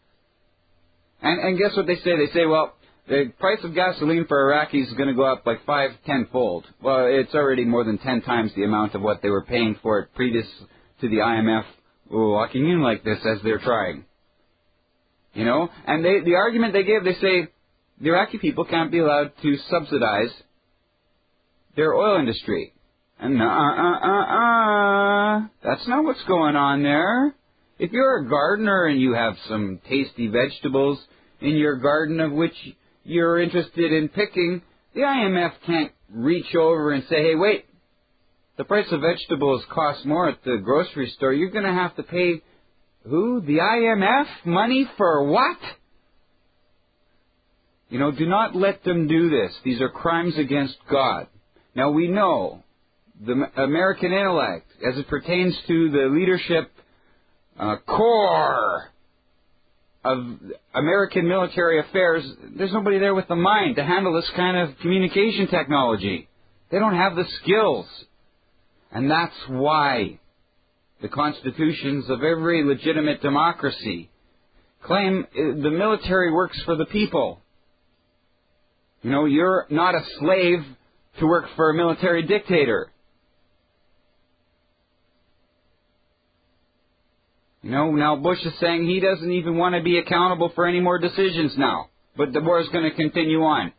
And, and guess what they say? They say, well, the price of gasoline for Iraqis is going to go up like five, tenfold. Well, it's already more than ten times the amount of what they were paying for it previous to the I M F walking in like this as they're trying. You know? And they, the argument they give, they say the Iraqi people can't be allowed to subsidize their oil industry. And uh, uh, uh, uh, that's not what's going on there. If you're a gardener and you have some tasty vegetables in your garden of which you're interested in picking, the I M F can't reach over and say, hey, wait, the price of vegetables costs more at the grocery store. You're going to have to pay, who? The I M F? Money for what? You know, do not let them do this. These are crimes against God. Now, we know the American intellect, as it pertains to the leadership uh, core of American military affairs, there's nobody there with the mind to handle this kind of communication technology. They don't have the skills. And that's why the constitutions of every legitimate democracy claim the military works for the people. You know, you're not a slave to work for a military dictator. You know, now Bush is saying he doesn't even want to be accountable for any more decisions now. But the war is going to continue on.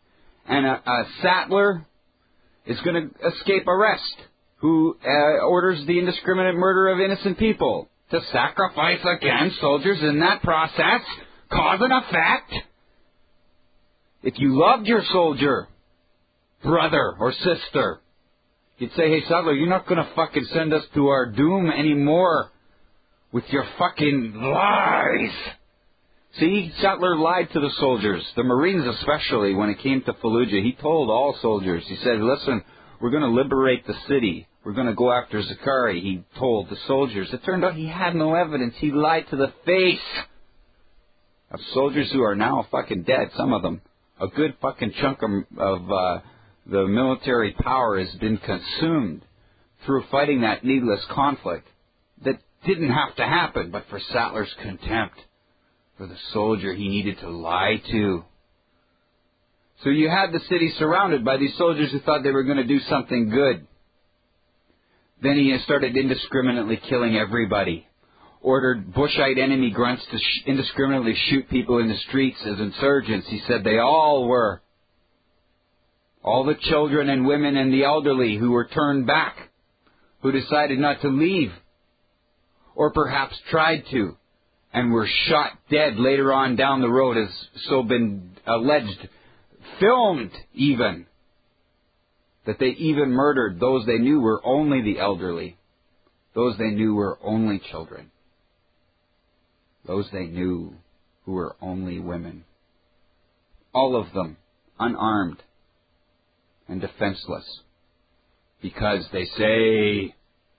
and a, a Sattler is going to escape arrest, who uh, orders the indiscriminate murder of innocent people to sacrifice against soldiers in that process, cause and effect. If you loved your soldier, brother or sister, you'd say, hey, Sattler, you're not going to fucking send us to our doom anymore with your fucking lies. See, Sattler lied to the soldiers, the Marines especially, when it came to Fallujah. He told all soldiers, he said, listen, we're going to liberate the city. We're going to go after Zakari, he told the soldiers. It turned out he had no evidence. He lied to the face of soldiers who are now fucking dead, some of them. A good fucking chunk of, of uh, the military power has been consumed through fighting that needless conflict that didn't have to happen, but for Sattler's contempt for the soldier he needed to lie to. So you had the city surrounded by these soldiers who thought they were going to do something good. Then he started indiscriminately killing everybody. Ordered Bushite enemy grunts to sh- indiscriminately shoot people in the streets as insurgents. He said they all were. All the children and women and the elderly who were turned back, who decided not to leave, or perhaps tried to, and were shot dead later on down the road, as so been alleged, filmed even, that they even murdered those they knew were only the elderly, those they knew were only children, those they knew who were only women. All of them unarmed and defenseless, because they say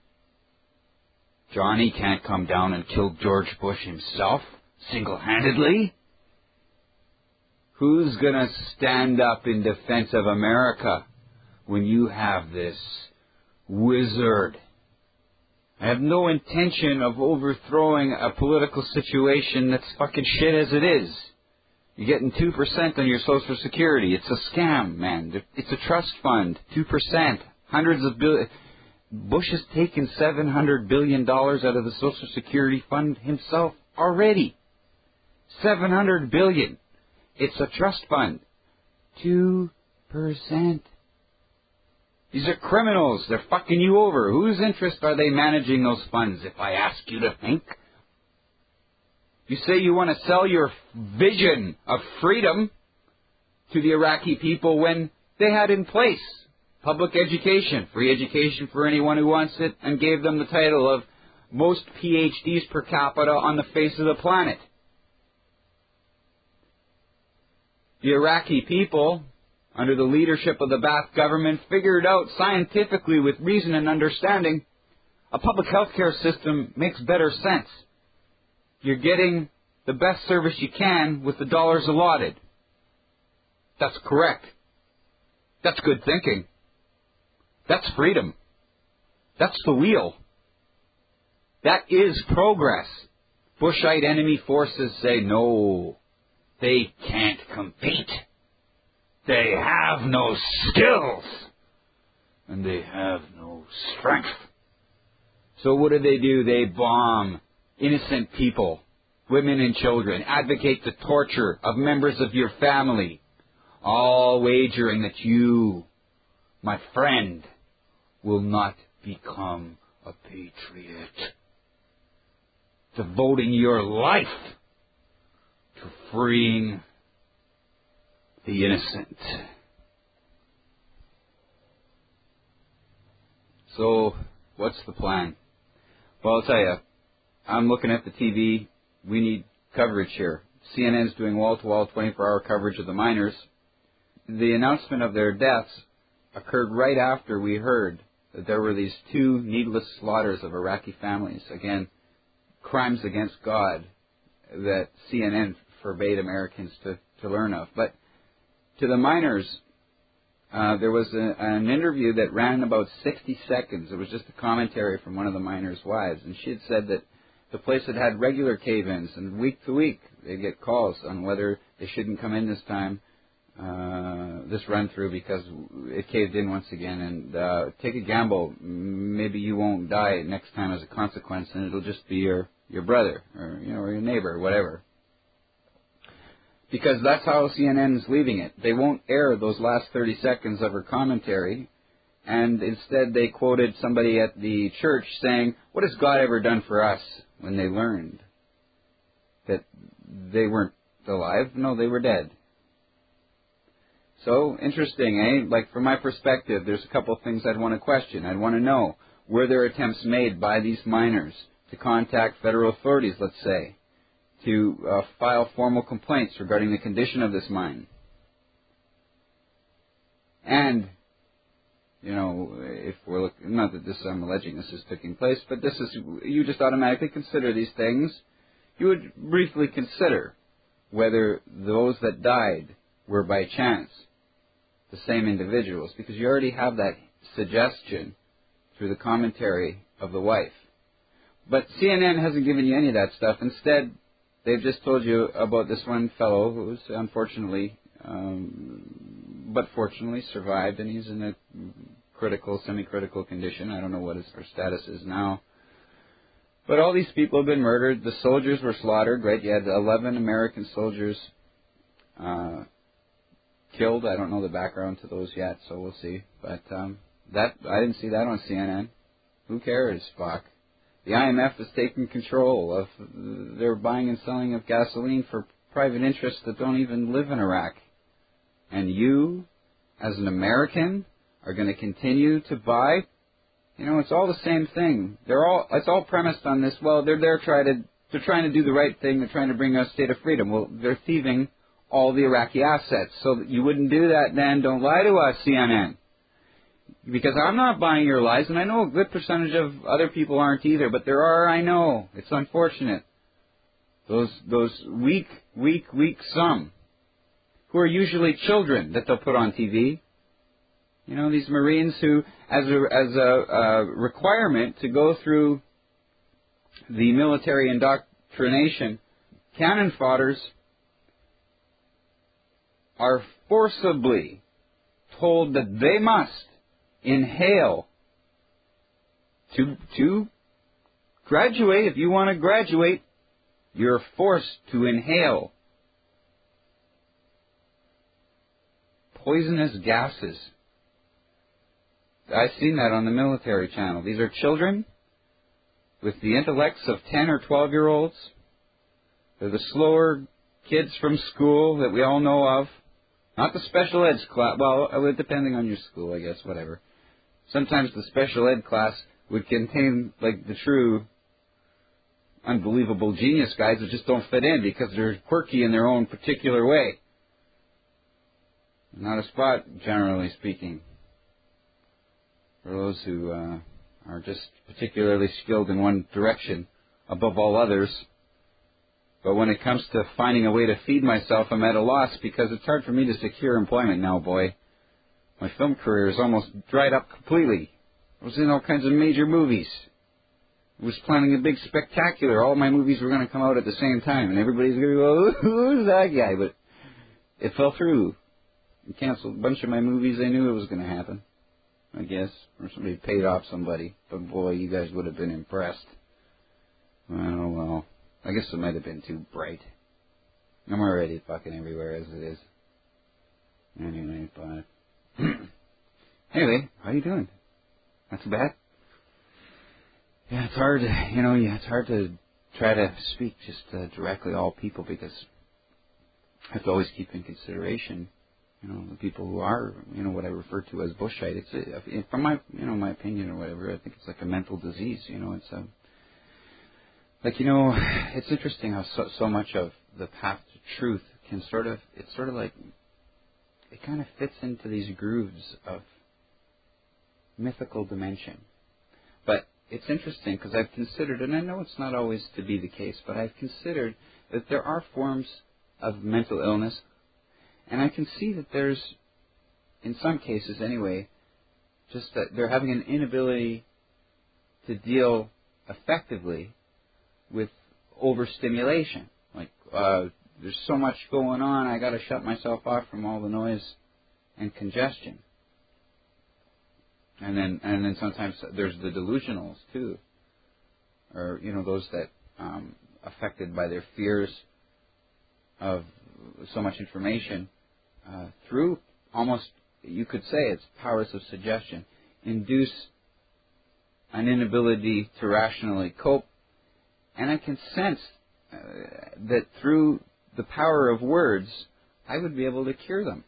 Johnny can't come down and kill George Bush himself, single-handedly. Who's going to stand up in defense of America when you have this wizard? I have no intention of overthrowing a political situation that's fucking shit as it is. You're getting two percent on your Social Security. It's a scam, man. It's a trust fund. two percent. Hundreds of billions. Bush has taken seven hundred billion dollars out of the Social Security fund himself already. seven hundred billion dollars. It's a trust fund. two percent. These are criminals. They're fucking you over. Whose interest are they managing those funds, if I ask you to think? You say you want to sell your vision of freedom to the Iraqi people when they had in place public education, free education for anyone who wants it, and gave them the title of most P H Ds per capita on the face of the planet. The Iraqi people, under the leadership of the Ba'ath government, figured out scientifically with reason and understanding a public health care system makes better sense. You're getting the best service you can with the dollars allotted. That's correct. That's good thinking. That's freedom. That's the wheel. That is progress. Bushite enemy forces say no. They can't compete. They have no skills. And they have no strength. So what do they do? They bomb innocent people, women and children, advocate the torture of members of your family, all wagering that you, my friend, will not become a patriot, devoting your life to freeing the innocent. So, what's the plan? Well, I'll tell you, I'm looking at the T V. We need coverage here. C N N's doing wall-to-wall twenty-four hour coverage of the miners. The announcement of their deaths occurred right after we heard that there were these two needless slaughters of Iraqi families. Again, crimes against God that C N N forbade Americans to, to learn of. But to the miners, uh, there was a, an interview that ran about sixty seconds. It was just a commentary from one of the miners' wives. And she had said that the place had had regular cave-ins, and week to week they get calls on whether they shouldn't come in this time, uh, this run-through, because it caved in once again. And uh, take a gamble. Maybe you won't die next time as a consequence, and it'll just be your, your brother or, you know, or your neighbor or whatever. Because that's how C N N is leaving it. They won't air those last thirty seconds of her commentary, and instead they quoted somebody at the church saying, "What has God ever done for us?" when they learned that they weren't alive. No, they were dead. So, interesting, eh? Like, from my perspective, there's a couple of things I'd want to question. I'd want to know, were there attempts made by these miners to contact federal authorities, let's say, to uh, file formal complaints regarding the condition of this mine? And, you know, if we're looking, not that this, I'm alleging this is taking place, but this is, you just automatically consider these things. You would briefly consider whether those that died were by chance the same individuals, because you already have that suggestion through the commentary of the wife. But C N N hasn't given you any of that stuff. Instead, they've just told you about this one fellow who's unfortunately, um, but fortunately survived, and he's in a critical, semi-critical condition. I don't know what his status is now. But all these people have been murdered. The soldiers were slaughtered, right? You had eleven American soldiers uh, killed. I don't know the background to those yet, so we'll see. But um, that I didn't see that on C N N. Who cares, fuck? The I M F is taking control of their buying and selling of gasoline for private interests that don't even live in Iraq. And you, as an American, are going to continue to buy. You know, it's all the same thing. They're all. It's all premised on this. Well, they're they're trying to they're trying to do the right thing. They're trying to bring us a state of freedom. Well, they're thieving all the Iraqi assets. So that you wouldn't do that, then don't lie to us, C N N. Because I'm not buying your lies, and I know a good percentage of other people aren't either. But there are, I know. It's unfortunate. Those those weak, weak, weak some, who are usually children that they'll put on T V. You know, these Marines who, as a, as a uh, requirement to go through the military indoctrination, cannon fodders are forcibly told that they must inhale to to graduate. If you want to graduate, you're forced to inhale poisonous gases. I've seen that on the military channel. These are children with the intellects of ten or twelve year olds. They're the slower kids from school that we all know of. Not the special ed class. Well, depending on your school, I guess, whatever. Sometimes the special ed class would contain, like, the true unbelievable genius guys that just don't fit in because they're quirky in their own particular way. Not a spot, generally speaking, for those who uh, are just particularly skilled in one direction above all others. But when it comes to finding a way to feed myself, I'm at a loss because it's hard for me to secure employment now, boy. My film career is almost dried up completely. I was in all kinds of major movies. I was planning a big spectacular. All my movies were going to come out at the same time, and everybody's going to go, who's that guy? But it fell through. I canceled a bunch of my movies. I knew it was going to happen, I guess. Or somebody paid off somebody. But boy, you guys would have been impressed. Well, well. I guess it might have been too bright. I'm already fucking everywhere as it is. Anyway, but... anyway, how you doing? Not too bad? Yeah, it's hard, you know, yeah, it's hard to try to speak just uh, directly to all people because I have to always keep in consideration, you know, the people who are, you know, what I refer to as Bushite. It's a, from my, you know, my opinion or whatever, I think it's like a mental disease, you know, it's a... Like, you know, it's interesting how so, so much of the path to truth can sort of, it's sort of like, it kind of fits into these grooves of mythical dimension. But it's interesting because I've considered, and I know it's not always to be the case, but I've considered that there are forms of mental illness, and I can see that there's, in some cases anyway, just that they're having an inability to deal effectively with overstimulation. Like, uh, there's so much going on, I got to shut myself off from all the noise and congestion. And then, and then sometimes there's the delusionals too, or you know those that um, affected by their fears of so much information uh, through almost, you could say it's powers of suggestion, induce an inability to rationally cope. And I can sense uh, that through the power of words, I would be able to cure them.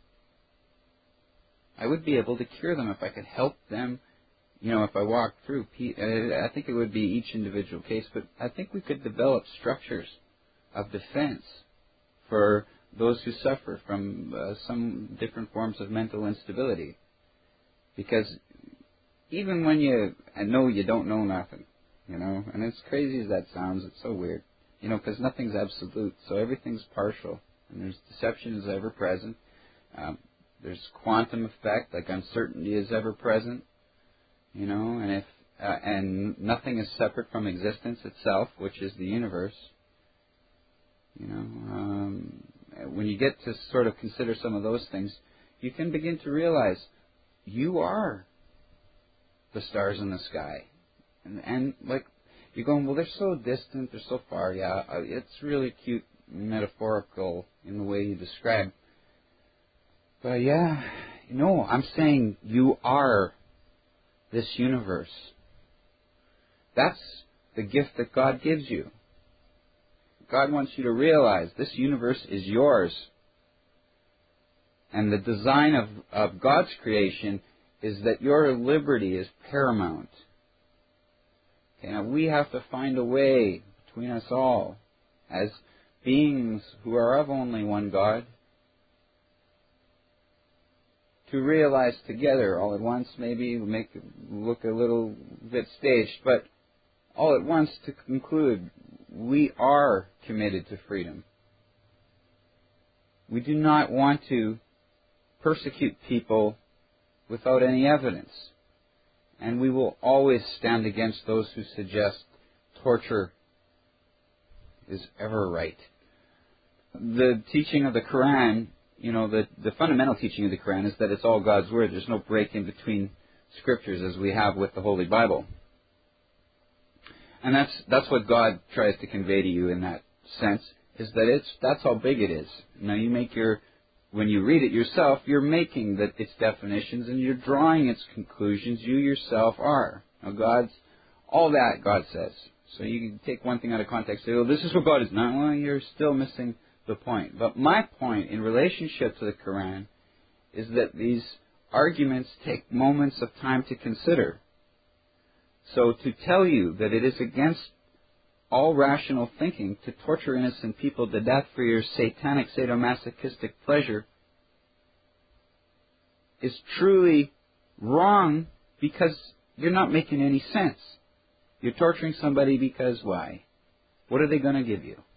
I would be able to cure them if I could help them. You know, if I walked through, I think it would be each individual case, but I think we could develop structures of defense for those who suffer from uh, some different forms of mental instability. Because even when you know you don't know nothing, you know, and as crazy as that sounds, it's so weird, you know, because nothing's absolute, so everything's partial, and there's deception is ever present. Um, there's quantum effect, like uncertainty is ever present. You know, and if uh, and nothing is separate from existence itself, which is the universe. You know, um, when you get to sort of consider some of those things, you can begin to realize you are the stars in the sky, and and like you're going, well, they're so distant, they're so far. Yeah, it's really cute, metaphorical in the way you describe. But yeah, no, I'm saying you are this universe. That's the gift that God gives you. God wants you to realize this universe is yours. And the design of, of God's creation is that your liberty is paramount. Okay, now we have to find a way between us all, as beings who are of only one God, to realize together all at once, maybe make it look a little bit staged, but all at once to conclude, we are committed to freedom. We do not want to persecute people without any evidence. And we will always stand against those who suggest torture is ever right. The teaching of the Quran, you know, the, the fundamental teaching of the Quran is that it's all God's Word. There's no break in between Scriptures as we have with the Holy Bible. And that's that's what God tries to convey to you in that sense, is that it's that's how big it is. Now you make your, when you read it yourself, you're making the, its definitions and you're drawing its conclusions. You yourself are. Now God's, all that God says. So you can take one thing out of context and say, well, this is what God is. No, well, you're still missing the point. But my point in relationship to the Quran is that these arguments take moments of time to consider. So to tell you that it is against all rational thinking to torture innocent people to death for your satanic sadomasochistic pleasure is truly wrong, because you're not making any sense. You're torturing somebody because why? What are they going to give you?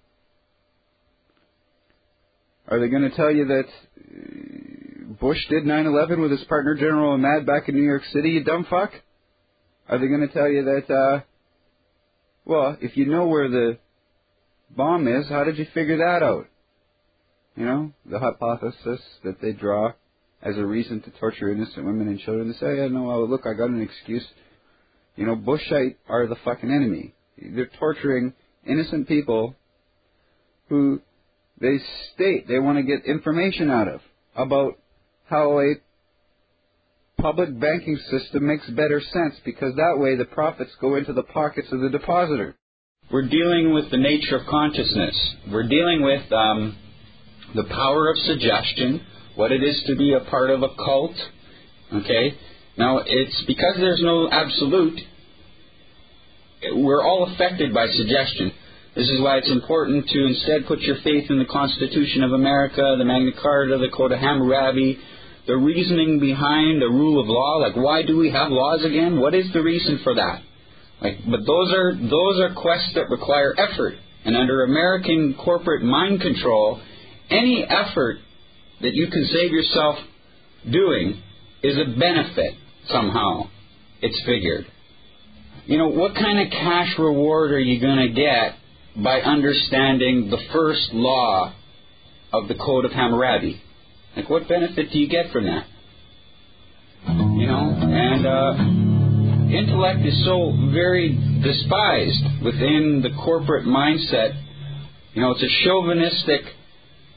Are they going to tell you that Bush did nine eleven with his partner General Ahmad back in New York City, you dumb fuck? Are they going to tell you that, uh, well, if you know where the bomb is, how did you figure that out? You know, the hypothesis that they draw as a reason to torture innocent women and children. They say, yeah, no, well, look, I got an excuse. You know, Bushite are the fucking enemy. They're torturing innocent people who they state they want to get information out of about how a public banking system makes better sense, because that way the profits go into the pockets of the depositor. We're dealing with the nature of consciousness. We're dealing with um, the power of suggestion, what it is to be a part of a cult. Okay? Now, it's because there's no absolute, we're all affected by suggestion. This is why it's important to instead put your faith in the Constitution of America, the Magna Carta, the Code of Hammurabi, the reasoning behind the rule of law. Like, why do we have laws again? What is the reason for that? Like, but those are those are quests that require effort. And under American corporate mind control, any effort that you can save yourself doing is a benefit somehow. It's figured. You know, what kind of cash reward are you going to get by understanding the first law of the Code of Hammurabi? Like, what benefit do you get from that? You know, and uh, intellect is so very despised within the corporate mindset. You know, it's a chauvinistic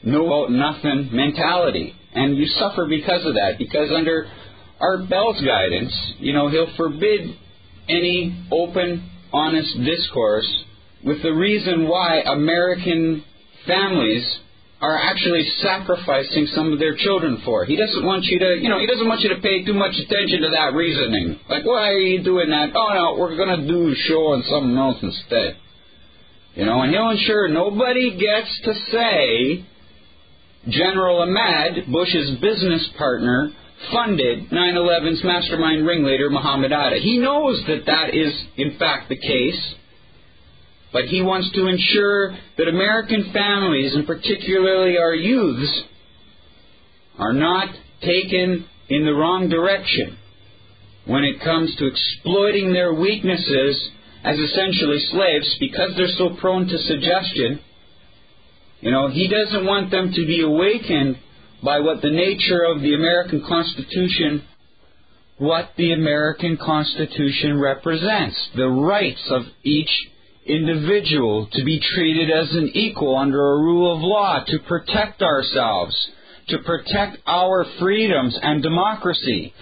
know-about-nothing mentality. And you suffer because of that, because under Art Bell's guidance, you know, he'll forbid any open, honest discourse with the reason why American families are actually sacrificing some of their children for. He doesn't want you to, you know, he doesn't want you to pay too much attention to that reasoning. Like, why are you doing that? Oh, no, we're going to do a show on something else instead. You know, and he'll ensure nobody gets to say General Ahmad, Bush's business partner, funded nine eleven's mastermind ringleader, Muhammad Atta. He knows that that is, in fact, the case. But he wants to ensure that American families, and particularly our youths, are not taken in the wrong direction when it comes to exploiting their weaknesses as essentially slaves because they're so prone to suggestion. You know, he doesn't want them to be awakened by what the nature of the American Constitution, what the American Constitution represents, the rights of each individual to be treated as an equal under a rule of law, to protect ourselves, to protect our freedoms and democracy.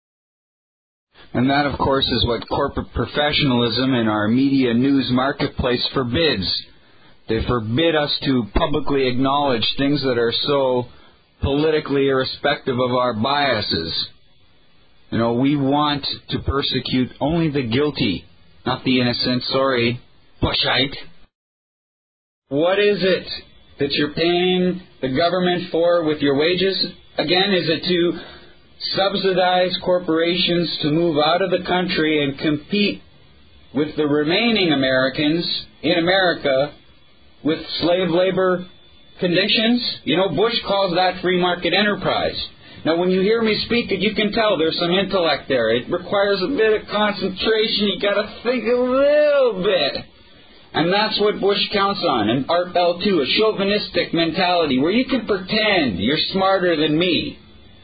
And that, of course, is what corporate professionalism in our media news marketplace forbids. They forbid us to publicly acknowledge things that are so politically irrespective of our biases. You know, we want to persecute only the guilty, not the innocent. Sorry, Bushite. What is it that you're paying the government for with your wages? Again, is it to subsidize corporations to move out of the country and compete with the remaining Americans in America with slave labor conditions? You know, Bush calls that free market enterprise. Now, when you hear me speak it, you can tell there's some intellect there. It requires a bit of concentration. You got to think a little bit. And that's what Bush counts on, and Art Bell too, a chauvinistic mentality where you can pretend you're smarter than me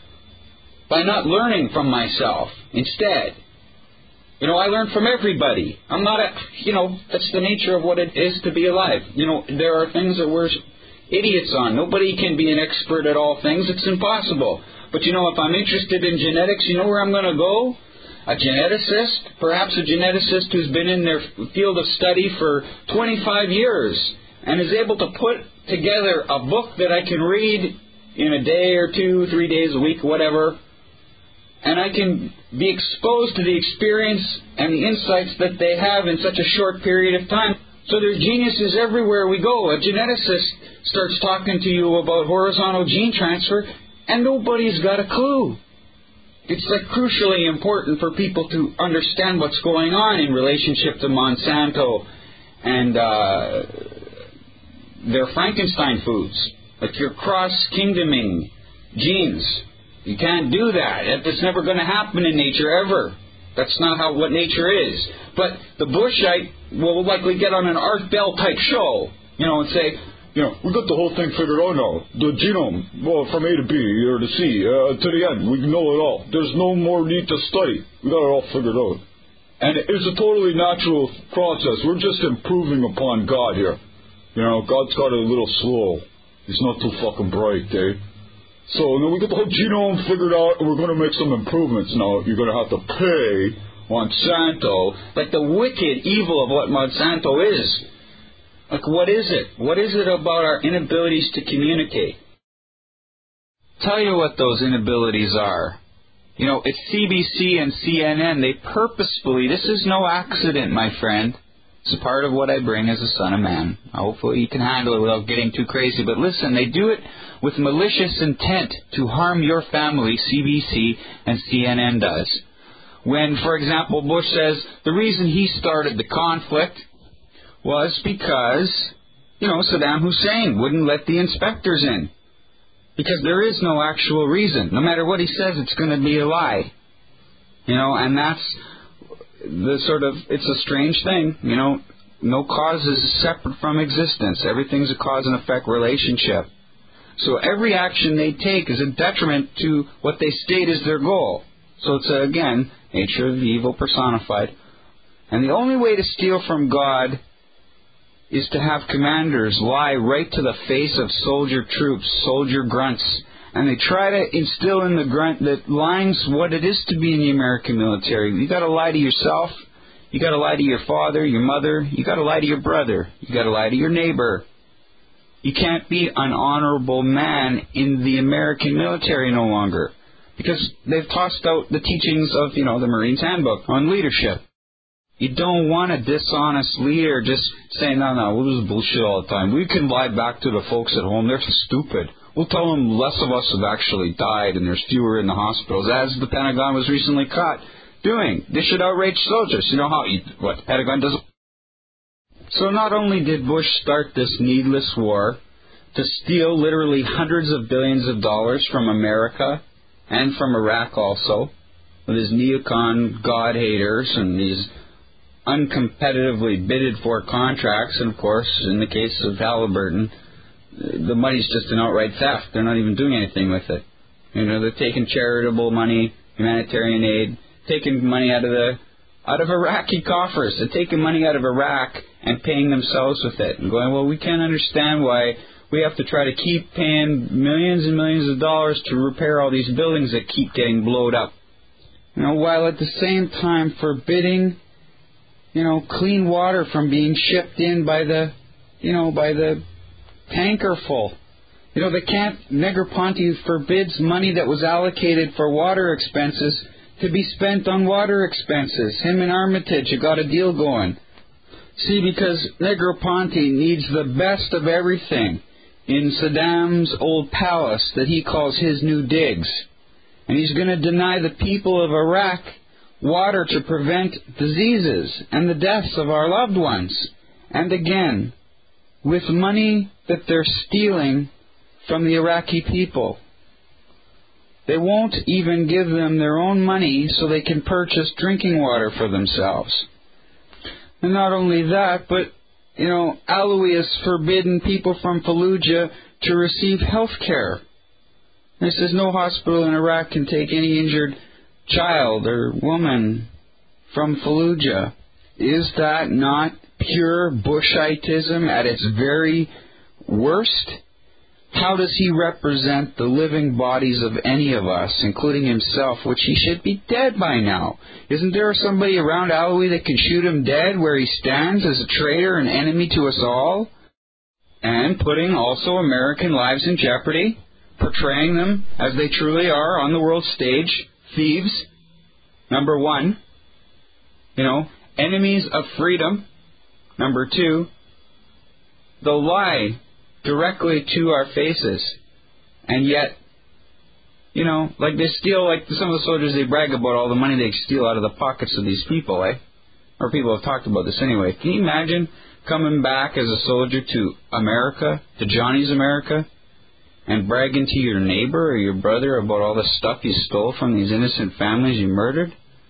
by not learning from myself instead. You know, I learn from everybody. I'm not a, you know, that's the nature of what it is to be alive. You know, there are things that we're idiots on. Nobody can be an expert at all things. It's impossible. But you know, if I'm interested in genetics, you know where I'm going to go? A geneticist, perhaps a geneticist who's been in their field of study for twenty-five years and is able to put together a book that I can read in a day or two, three days a week, whatever, and I can be exposed to the experience and the insights that they have in such a short period of time. So there's geniuses everywhere we go. A geneticist starts talking to you about horizontal gene transfer, and nobody's got a clue. It's like crucially important for people to understand what's going on in relationship to Monsanto and uh, their Frankenstein foods, like your cross-kingdoming genes. You can't do that. That's never going to happen in nature ever. That's not how what nature is. But the Bushite will likely get on an Art Bell type show, you know, and say, you know, we got the whole thing figured out now. The genome, well, from A to B or to C, uh, to the end, we know it all. There's no more need to study. We got it all figured out. And it's a totally natural process. We're just improving upon God here. You know, God's got it a little slow. He's not too fucking bright, eh? So, now we got the whole genome figured out, and we're going to make some improvements. Now, you're going to have to pay Monsanto, like the wicked evil of what Monsanto is. Like, what is it? What is it about our inabilities to communicate? Tell you what those inabilities are. You know, it's C B C and C N N. They purposefully, this is no accident, my friend. It's a part of what I bring as a son of man. Hopefully you can handle it without getting too crazy. But listen, they do it with malicious intent to harm your family, C B C and C N N does. When, for example, Bush says the reason he started the conflict was because, you know, Saddam Hussein wouldn't let the inspectors in. Because there is no actual reason. No matter what he says, it's going to be a lie. You know, and that's the sort of, it's a strange thing. You know, no cause is separate from existence. Everything's a cause and effect relationship. So every action they take is a detriment to what they state is their goal. So it's, uh, again, nature of evil personified. And the only way to steal from God is to have commanders lie right to the face of soldier troops, soldier grunts, and they try to instill in the grunt that lying's what it is to be in the American military. You got to lie to yourself. You got to lie to your father, your mother. You got to lie to your brother. You got to lie to your neighbor. You can't be an honorable man in the American military no longer, because they've tossed out the teachings of, you know, the Marines Handbook on leadership. You don't want a dishonest leader just saying, no, no, we'll just bullshit all the time. We can lie back to the folks at home. They're stupid. We'll tell them less of us have actually died and there's fewer in the hospitals, as the Pentagon was recently caught doing. They should outrage soldiers. You know how, you, what, the Pentagon does. So not only did Bush start this needless war to steal literally hundreds of billions of dollars from America and from Iraq also, with his neocon God-haters and these uncompetitively bidded for contracts, and of course, in the case of Halliburton, the money's just an outright theft. They're not even doing anything with it. You know, they're taking charitable money, humanitarian aid, taking money out of the out of Iraqi coffers. They're taking money out of Iraq and paying themselves with it, and going, well, we can't understand why we have to try to keep paying millions and millions of dollars to repair all these buildings that keep getting blown up. You know, while at the same time forbidding, you know, clean water from being shipped in by the, you know, by the tanker full. You know, they can't, Negroponte forbids money that was allocated for water expenses to be spent on water expenses. Him and Armitage have got a deal going. See, because Negroponte needs the best of everything in Saddam's old palace that he calls his new digs. And he's going to deny the people of Iraq water to prevent diseases and the deaths of our loved ones. And again, with money that they're stealing from the Iraqi people. They won't even give them their own money so they can purchase drinking water for themselves. And not only that, but, you know, Alawi has forbidden people from Fallujah to receive health care. He says no hospital in Iraq can take any injured child or woman from Fallujah. Is that not pure Bushitism at its very worst? How does he represent the living bodies of any of us, including himself, which he should be dead by now? Isn't there somebody around Alawi that can shoot him dead where he stands as a traitor and enemy to us all? And putting also American lives in jeopardy, portraying them as they truly are on the world stage, thieves, number one. You know, enemies of freedom, number two. The lie directly to our faces. And yet, you know, like they steal, like some of the soldiers, they brag about all the money they steal out of the pockets of these people, eh? Or people have talked about this anyway. Can you imagine coming back as a soldier to America, to Johnny's America, and bragging to your neighbor or your brother about all the stuff you stole from these innocent families you murdered?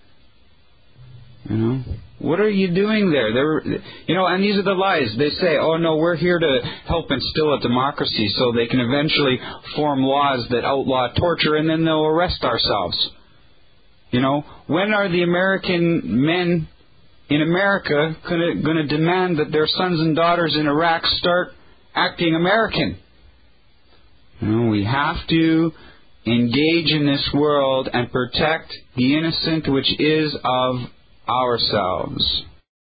You know, what are you doing there? They're, you know, and these are the lies. They say, oh, no, we're here to help instill a democracy so they can eventually form laws that outlaw torture and then they'll arrest ourselves. You know, when are the American men in America going to demand that their sons and daughters in Iraq start acting American? You know, we have to engage in this world and protect the innocent, which is of ourselves.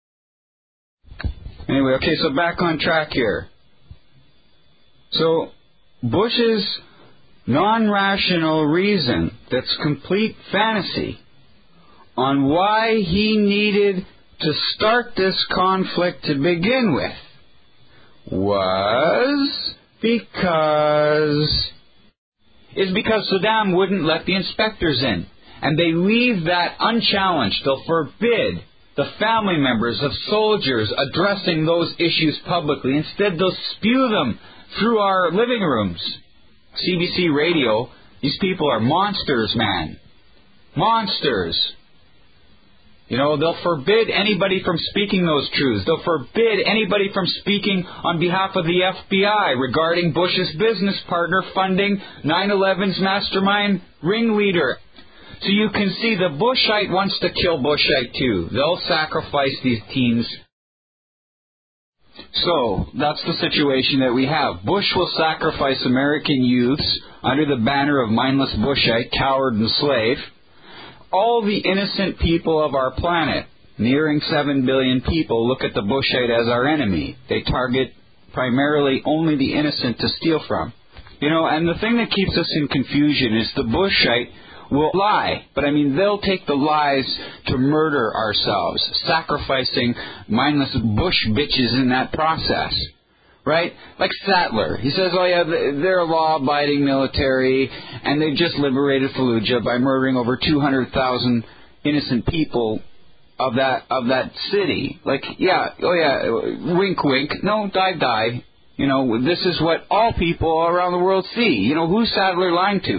Anyway, okay, so back on track here. So, Bush's non-rational reason, that's complete fantasy, on why he needed to start this conflict to begin with, was because... is because Saddam wouldn't let the inspectors in. And they leave that unchallenged. They'll forbid the family members of soldiers addressing those issues publicly. Instead, they'll spew them through our living rooms. C B C Radio, these people are monsters, man. Monsters. You know, they'll forbid anybody from speaking those truths. They'll forbid anybody from speaking on behalf of the F B I regarding Bush's business partner funding nine eleven's mastermind ringleader. So you can see the Bushite wants to kill Bushite too. They'll sacrifice these teams. So, that's the situation that we have. Bush will sacrifice American youths under the banner of mindless Bushite, coward, and slave. All the innocent people of our planet, nearing seven billion people, look at the Bushite as our enemy. They target primarily only the innocent to steal from. You know, and the thing that keeps us in confusion is the Bushite will lie. But, I mean, they'll take the lies to murder ourselves, sacrificing mindless bush bitches in that process. Right? Like Sattler. He says, oh, yeah, they're a law-abiding military, and they've just liberated Fallujah by murdering over two hundred thousand innocent people of that of that city. Like, yeah, oh, yeah, wink, wink. No, die, die. You know, this is what all people around the world see. You know, who's Sattler lying to?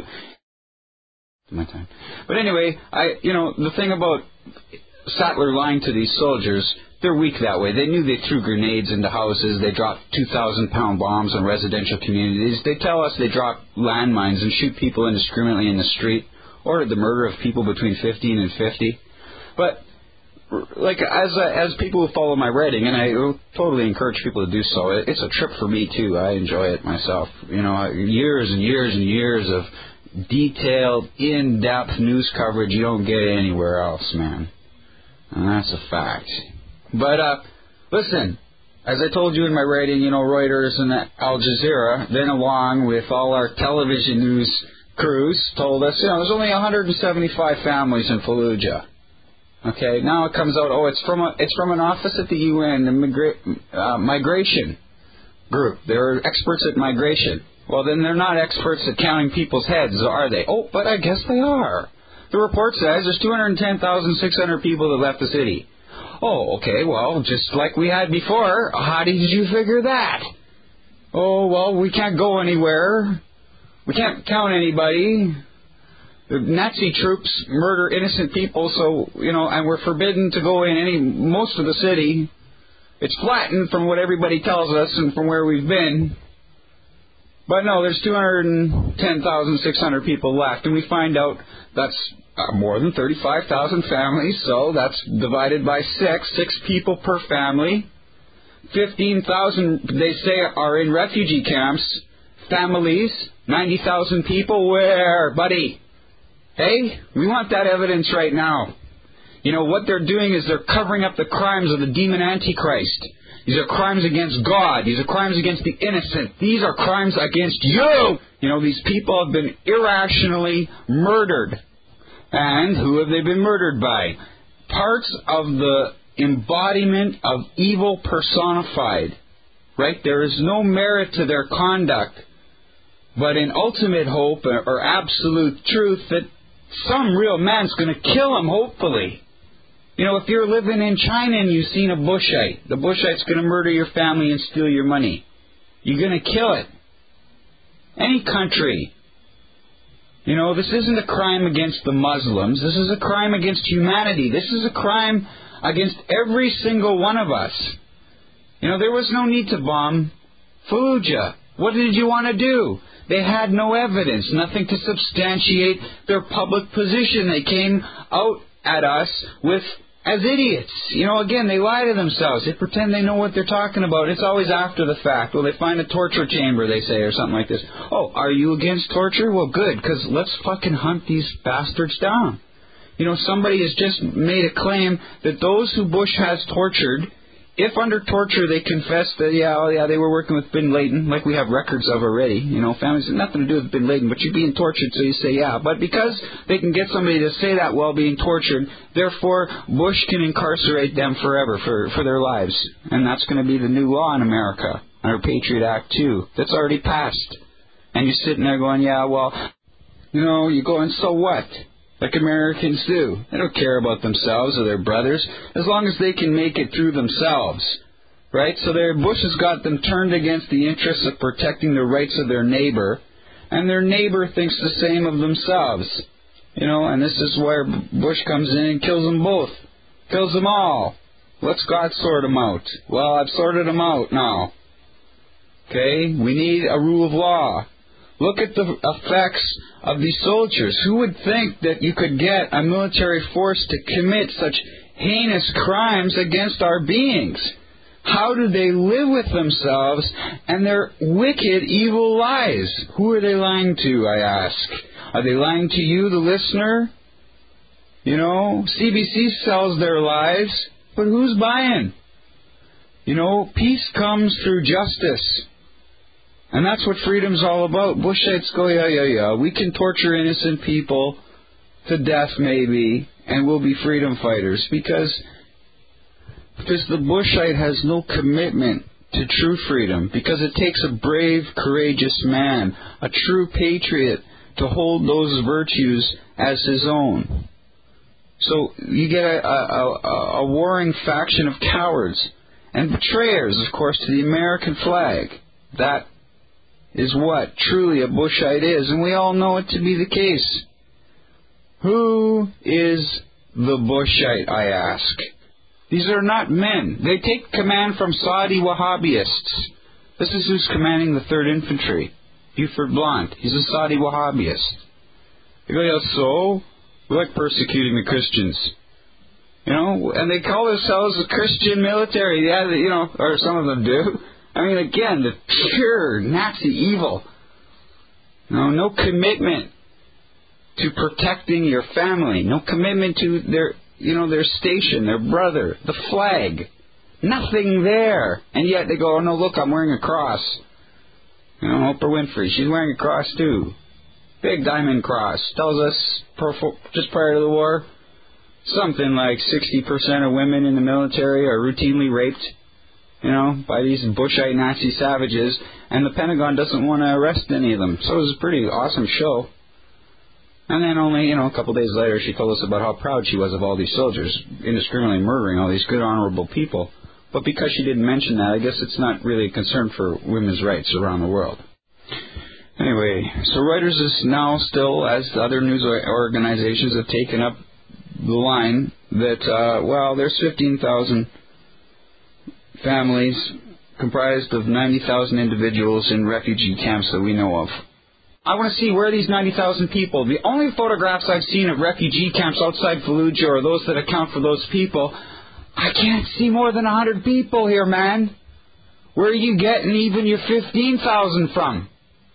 My time. But anyway, I, you know, the thing about Sattler lying to these soldiers, they're weak that way. They knew they threw grenades into houses. They dropped two thousand pound bombs on residential communities. They tell us they dropped landmines and shoot people indiscriminately in the street, ordered the murder of people between fifteen and fifty. But, like, as uh, as people who follow my writing, and I totally encourage people to do so, it's a trip for me, too. I enjoy it myself. You know, years and years and years of detailed, in-depth news coverage you don't get anywhere else, man. And that's a fact. But, uh, listen, as I told you in my writing, you know, Reuters and Al Jazeera, then along with all our television news crews, told us, you know, there's only one hundred seventy-five families in Fallujah. Okay, now it comes out, oh, it's from a, it's from an office at the U N, the migra- uh, migration group. They're experts at migration. Well, then they're not experts at counting people's heads, are they? Oh, but I guess they are. The report says there's two hundred ten thousand six hundred people that left the city. Oh, okay, well, just like we had before, how did you figure that? Oh, well, we can't go anywhere. We can't count anybody. The Nazi troops murder innocent people, so, you know, and we're forbidden to go in any most of the city. It's flattened from what everybody tells us and from where we've been. But no, there's two hundred ten thousand six hundred people left, and we find out that's uh, more than thirty-five thousand families, so that's divided by six, six people per family. fifteen thousand, they say, are in refugee camps, families, ninety thousand people. Where, buddy? Hey, we want that evidence right now. You know, what they're doing is they're covering up the crimes of the demon Antichrist. These are crimes against God. These are crimes against the innocent. These are crimes against you. You know, these people have been irrationally murdered. And who have they been murdered by? Parts of the embodiment of evil personified. Right? There is no merit to their conduct, but in ultimate hope or absolute truth that some real man's going to kill them, hopefully. You know, if you're living in China and you've seen a Bushite, the Bushite's going to murder your family and steal your money. You're going to kill it. Any country. You know, this isn't a crime against the Muslims. This is a crime against humanity. This is a crime against every single one of us. You know, there was no need to bomb Fallujah. What did you want to do? They had no evidence, nothing to substantiate their public position. They came out at us with as idiots. You know, again, they lie to themselves. They pretend they know what they're talking about. It's always after the fact. Well, they find a torture chamber, they say, or something like this. Oh, are you against torture? Well, good, because let's fucking hunt these bastards down. You know, somebody has just made a claim that those who Bush has tortured, if under torture they confess that, yeah, oh, yeah, they were working with Bin Laden, like we have records of already. You know, families have nothing to do with Bin Laden, but you're being tortured, so you say, yeah. But because they can get somebody to say that while being tortured, therefore Bush can incarcerate them forever for, for their lives. And that's going to be the new law in America, under Patriot Act two. That's already passed. And you're sitting there going, yeah, well, you know, you're going, so what? Like Americans do. They don't care about themselves or their brothers as long as they can make it through themselves. Right? So their Bush has got them turned against the interests of protecting the rights of their neighbor, and their neighbor thinks the same of themselves. You know, and this is where Bush comes in and kills them both. Kills them all. Let's God sort them out. Well, I've sorted them out now. Okay? We need a rule of law. Look at the effects of these soldiers. Who would think that you could get a military force to commit such heinous crimes against our beings? How do they live with themselves and their wicked, evil lies? Who are they lying to, I ask? Are they lying to you, the listener? You know, C B C sells their lies, but who's buying? You know, peace comes through justice. And that's what freedom's all about. Bushites go, yeah, yeah, yeah. We can torture innocent people to death, maybe, and we'll be freedom fighters. Because, because the Bushite has no commitment to true freedom. Because it takes a brave, courageous man, a true patriot, to hold those virtues as his own. So you get a, a, a, a warring faction of cowards and betrayers, of course, to the American flag. That is what truly a Bushite is, and we all know it to be the case. Who is the Bushite, I ask? These are not men. They take command from Saudi Wahhabists. This is who's commanding the third Infantry, Buford Blunt. He's a Saudi Wahhabist. They go, yeah, so? We like persecuting the Christians. You know, and they call themselves a Christian military. Yeah, you know, or some of them do. I mean, again, the pure Nazi evil. No, no commitment to protecting your family. No commitment to their, you know, their station, their brother, the flag. Nothing there. And yet they go, oh, no, look, I'm wearing a cross. You know, Oprah Winfrey, she's wearing a cross too. Big diamond cross. Tells us just prior to the war, something like sixty percent of women in the military are routinely raped, you know, by these Bushite Nazi savages, and the Pentagon doesn't want to arrest any of them. So it was a pretty awesome show. And then only, you know, a couple days later, she told us about how proud she was of all these soldiers indiscriminately murdering all these good, honorable people. But because she didn't mention that, I guess it's not really a concern for women's rights around the world. Anyway, so Reuters is now still, as other news organizations have taken up the line, that, uh, well, there's fifteen thousand families comprised of ninety thousand individuals in refugee camps that we know of. I want to see where are these ninety thousand people. The only photographs I've seen of refugee camps outside Fallujah or those that account for those people, I can't see more than one hundred people here, man. Where are you getting even your fifteen thousand from?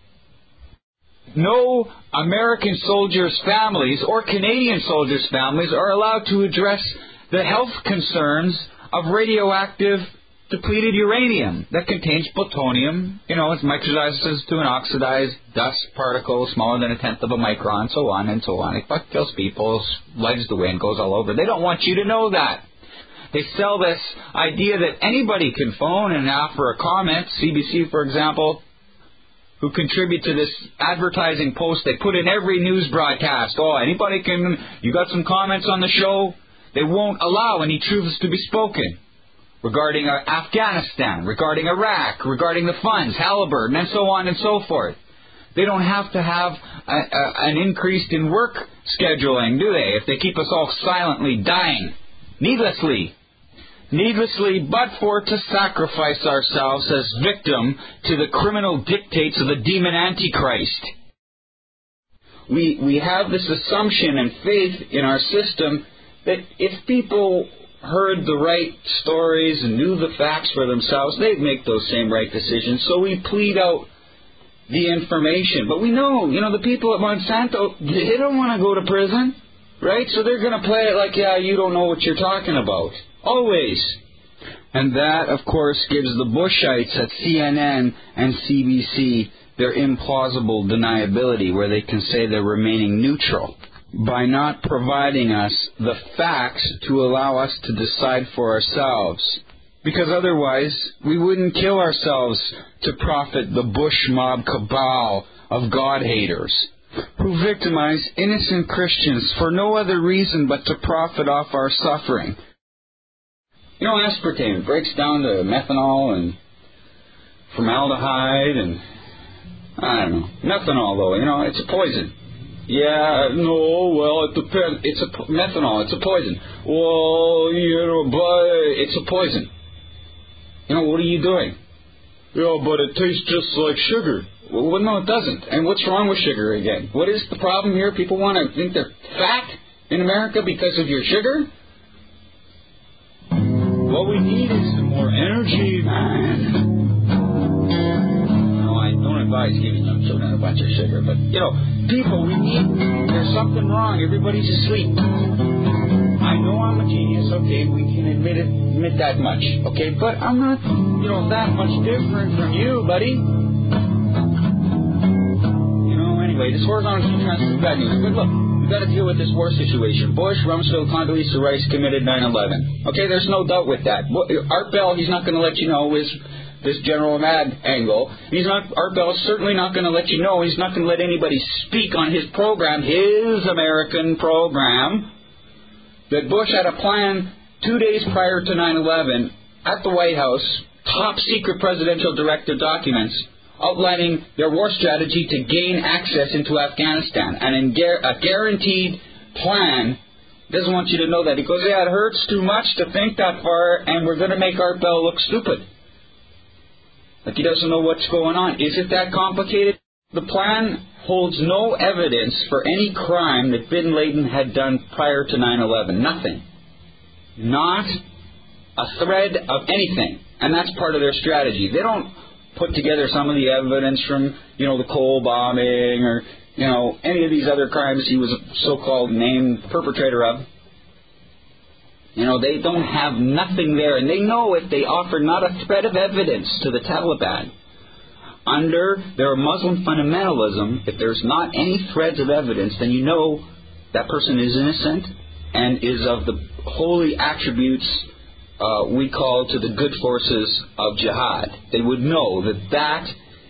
No American soldiers' families or Canadian soldiers' families are allowed to address the health concerns of radioactive depleted uranium that contains plutonium. You know, it's microdoses to an oxidized dust particle smaller than a tenth of a micron, so on and so on. It fuck kills people, lights the wind, goes all over. They don't want you to know that. They sell this idea that anybody can phone and offer a comment. C B C, for example, who contribute to this advertising post they put in every news broadcast. Oh, anybody can, you got some comments on the show? They won't allow any truths to be spoken regarding uh, Afghanistan, regarding Iraq, regarding the funds, Halliburton, and so on and so forth. They don't have to have a, a, an increase in work scheduling, do they, if they keep us all silently dying, needlessly. Needlessly, but for to sacrifice ourselves as victim to the criminal dictates of the demon Antichrist. We we have this assumption and faith in our system that if people heard the right stories and knew the facts for themselves, they'd make those same right decisions. So we plead out the information. But we know, you know, the people at Monsanto, they don't want to go to prison, right? So they're going to play it like, yeah, you don't know what you're talking about. Always. And that, of course, gives the Bushites at C N N and C B C their implausible deniability, where they can say they're remaining neutral by not providing us the facts to allow us to decide for ourselves. Because otherwise, we wouldn't kill ourselves to profit the Bush mob cabal of God-haters who victimize innocent Christians for no other reason but to profit off our suffering. You know, aspartame breaks down to methanol and formaldehyde and, I don't know, methanol, though, you know, it's a poison. Yeah, no, well, it depends. It's a methanol, it's a poison. Well, you know, but it's a poison. You know, what are you doing? Yeah, but it tastes just like sugar. Well, no, it doesn't. And what's wrong with sugar again? What is the problem here? People want to think they're fat in America because of your sugar? What we need is some more more energy, man. No, I don't advise giving young children a bunch of sugar, but, you know, people, we need, there's something wrong. Everybody's asleep. I know I'm a genius, okay, we can admit it, admit that much, okay, but I'm not, you know, that much different from you, buddy. You know, anyway, this war's on two trends is bad news, but look, we've got to deal with this war situation. Bush, Rumsfeld, Condoleezza Rice committed nine eleven. Okay, there's no doubt with that. Art Bell, he's not going to let you know his this General Mad angle. He's not. Art Bell is certainly not going to let you know. He's not going to let anybody speak on his program, his American program, that Bush had a plan two days prior to nine eleven at the White House, top secret presidential directive documents, outlining their war strategy to gain access into Afghanistan. And in gar- a guaranteed plan, doesn't want you to know that. He goes, yeah, it hurts too much to think that far, and we're going to make Art Bell look stupid. Like he doesn't know what's going on. Is it that complicated? The plan holds no evidence for any crime that Bin Laden had done prior to nine eleven. Nothing. Not a thread of anything. And that's part of their strategy. They don't put together some of the evidence from, you know, the Cole bombing or, you know, any of these other crimes he was a so-called named perpetrator of. You know, they don't have nothing there. And they know if they offer not a thread of evidence to the Taliban, under their Muslim fundamentalism, if there's not any threads of evidence, then you know that person is innocent and is of the holy attributes uh, we call to the good forces of jihad. They would know that that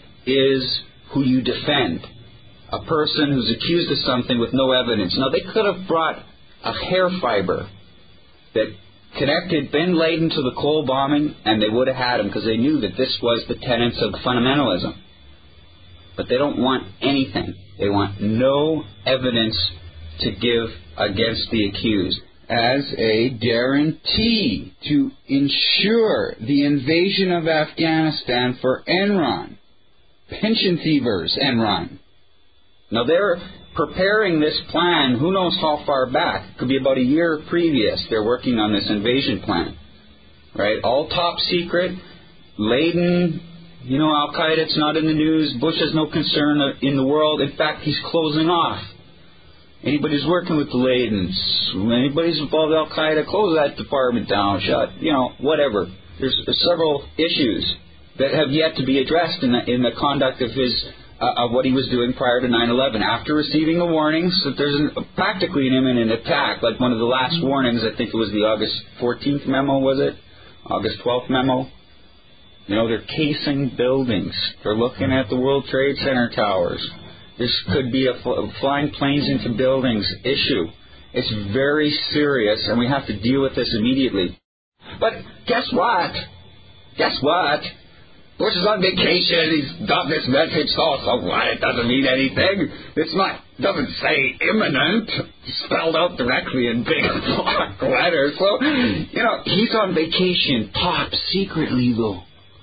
is who you defend. A person who's accused of something with no evidence. Now, they could have brought a hair fiber that connected Bin Laden to the Cole bombing, and they would have had him because they knew that this was the tenets of fundamentalism. But they don't want anything. They want no evidence to give against the accused. As a guarantee to ensure the invasion of Afghanistan for Enron. Pension thievers, Enron. Now, they're preparing this plan, who knows how far back. It could be about a year previous. They're working on this invasion plan. Right? All top secret. Laden, you know, Al-Qaeda, it's not in the news. Bush has no concern in the world. In fact, he's closing off. Anybody's working with the Ladens, anybody's involved with Al-Qaeda, close that department down, shut, you know, whatever. There's, there's several issues that have yet to be addressed in the, in the conduct of his Uh, of what he was doing prior to nine eleven. After receiving the warnings that there's an, practically an imminent attack, like one of the last warnings, I think it was the August fourteenth memo, was it? August twelfth memo? You know, they're casing buildings. They're looking at the World Trade Center towers. This could be a fl- flying planes into buildings issue. It's very serious, and we have to deal with this immediately. But guess what? Guess what? Bush is on vacation. He's got this message. So, so what? It doesn't mean anything. It's not. Doesn't say imminent. Spelled out directly in big block letters. So, you know, he's on vacation, top secretly though.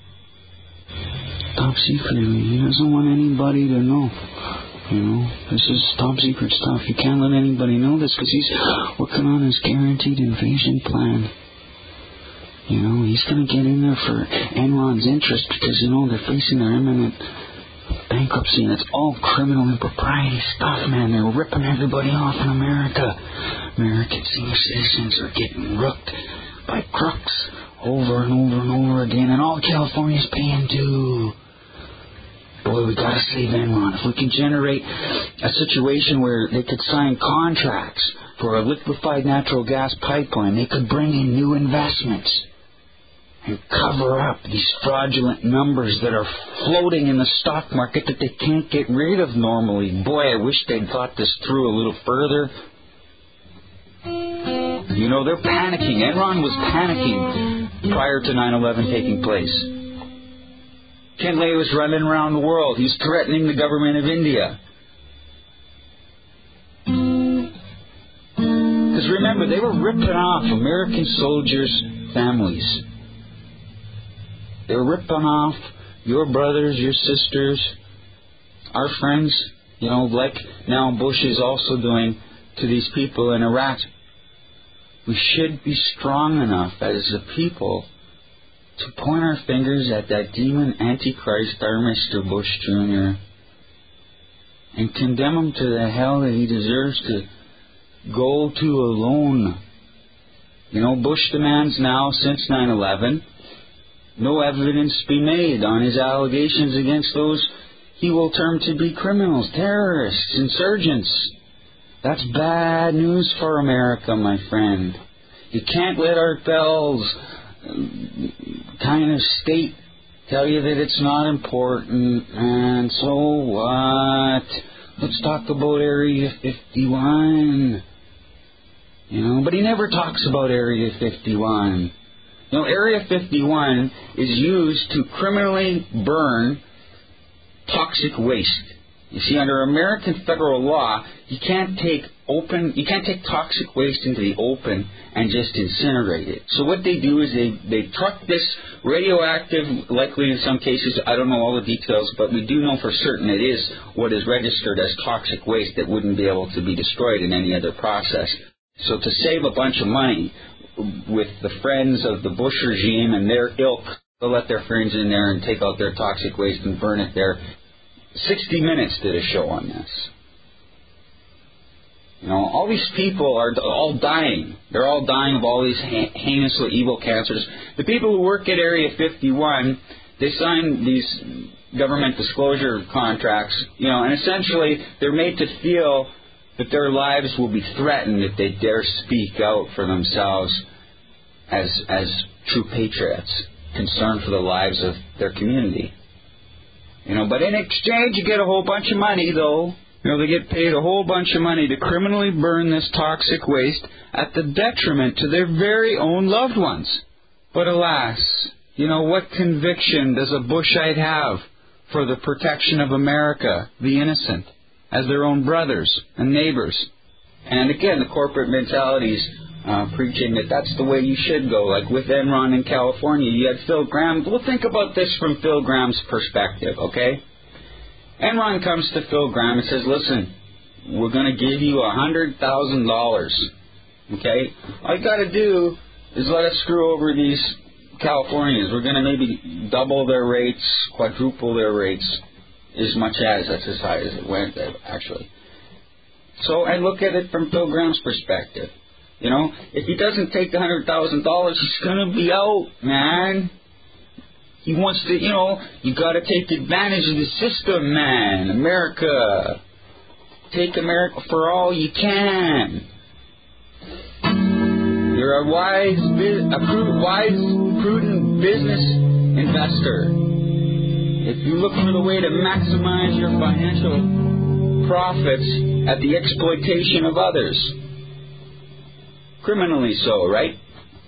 Top secretly. He doesn't want anybody to know. You know, this is top secret stuff. You can't let anybody know this because he's working on his guaranteed invasion plan. You know, he's going to get in there for Enron's interest because, you know, they're facing their imminent bankruptcy, and it's all criminal impropriety stuff, man. They're ripping everybody off in America. American senior citizens are getting rooked by crooks over and over and over again, and all California's paying too. Boy, we got to save Enron. If we can generate a situation where they could sign contracts for a liquefied natural gas pipeline, they could bring in new investments and cover up these fraudulent numbers that are floating in the stock market that they can't get rid of normally. Boy, I wish they'd thought this through a little further. You know, they're panicking. Enron was panicking prior to nine eleven taking place. Ken Lay was running around the world. He's threatening the government of India. Because remember, they were ripping off American soldiers' families. They were ripping off your brothers, your sisters, our friends, you know, like now Bush is also doing to these people in Iraq. We should be strong enough as a people to point our fingers at that demon Antichrist, our Mister Bush Junior, and condemn him to the hell that he deserves to go to alone. You know, Bush demands now, since nine eleven, no evidence be made on his allegations against those he will term to be criminals, terrorists, insurgents. That's bad news for America, my friend. You can't let Art Bell's kind of state tell you that it's not important, and so what? Let's talk about Area fifty-one. You know, but he never talks about Area fifty-one. You know, Area fifty-one is used to criminally burn toxic waste. You see, under American federal law, you can't take open, you can't take toxic waste into the open and just incinerate it. So what they do is they, they truck this radioactive, likely in some cases, I don't know all the details, but we do know for certain it is what is registered as toxic waste that wouldn't be able to be destroyed in any other process. So to save a bunch of money with the friends of the Bush regime and their ilk, they'll let their friends in there and take out their toxic waste and burn it there. sixty minutes did a show on this. You know, all these people are all dying. They're all dying of all these heinously evil cancers. The people who work at Area fifty-one, they sign these government disclosure contracts, you know, and essentially they're made to feel that their lives will be threatened if they dare speak out for themselves as as true patriots, concerned for the lives of their community. You know, but in exchange, you get a whole bunch of money, though. You know, they get paid a whole bunch of money to criminally burn this toxic waste at the detriment to their very own loved ones. But alas, you know, what conviction does a Bushite have for the protection of America, the innocent, as their own brothers and neighbors? And again, the corporate mentalities Uh, preaching that that's the way you should go. Like with Enron in California, you had Phil Gramm. Well, think about this from Phil Gramm's perspective, okay? Enron comes to Phil Gramm and says, listen, we're going to give you one hundred thousand dollars, okay? All you got to do is let us screw over these Californians. We're going to maybe double their rates, quadruple their rates, as much as, that's as high as it went, actually. So I look at it from Phil Gramm's perspective. You know, if he doesn't take the one hundred thousand dollars, he's going to be out, man. He wants to, you know, you got to take advantage of the system, man. America. Take America for all you can. You're a wise, a wise, prudent business investor. If you look for the way to maximize your financial profits at the exploitation of others. Criminally so, right?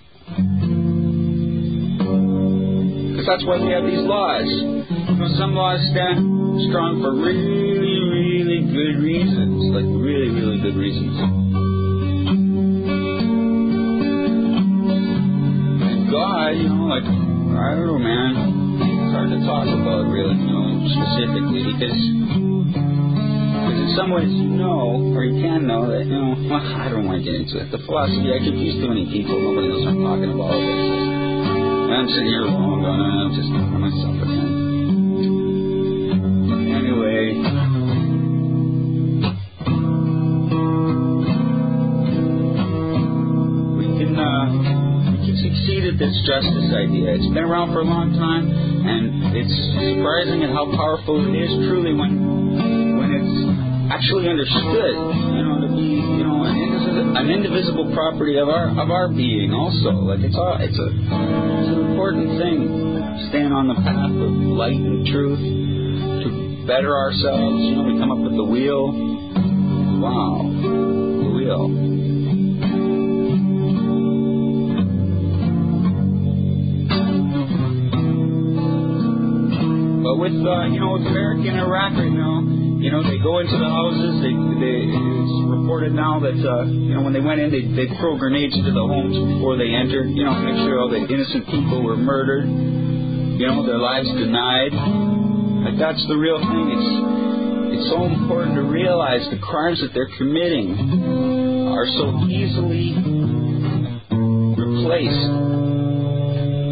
Because that's why we have these laws. You know, some laws stand strong for really, really good reasons. Like really, really good reasons. And God, you know, like, I don't know, man. It's hard to talk about, really, you know, specifically, because... Because in some ways you know, or you can know that, you know, well, I don't want to get into it. The philosophy, I confuse too many people. Nobody knows what I'm talking about. And I'm sitting here alone going, I'm just talking to myself again. Anyway. We can, uh, we can succeed at this justice idea. It's been around for a long time, and it's surprising at how powerful it is truly when... actually understood, you know, to be, you know, an indivisible, an indivisible property of our of our being. Also, like it's all, it's a it's an important thing, staying on the path of light and truth to better ourselves. You know, we come up with the wheel. Wow, the wheel. But with uh, you know, with America and Iraq right now. You know, they go into the houses, they, they, it's reported now that, uh, you know, when they went in, they, they throw grenades into the homes before they entered, you know, make sure all the innocent people were murdered, you know, their lives denied. Like, that's the real thing. It's, it's so important to realize the crimes that they're committing are so easily replaced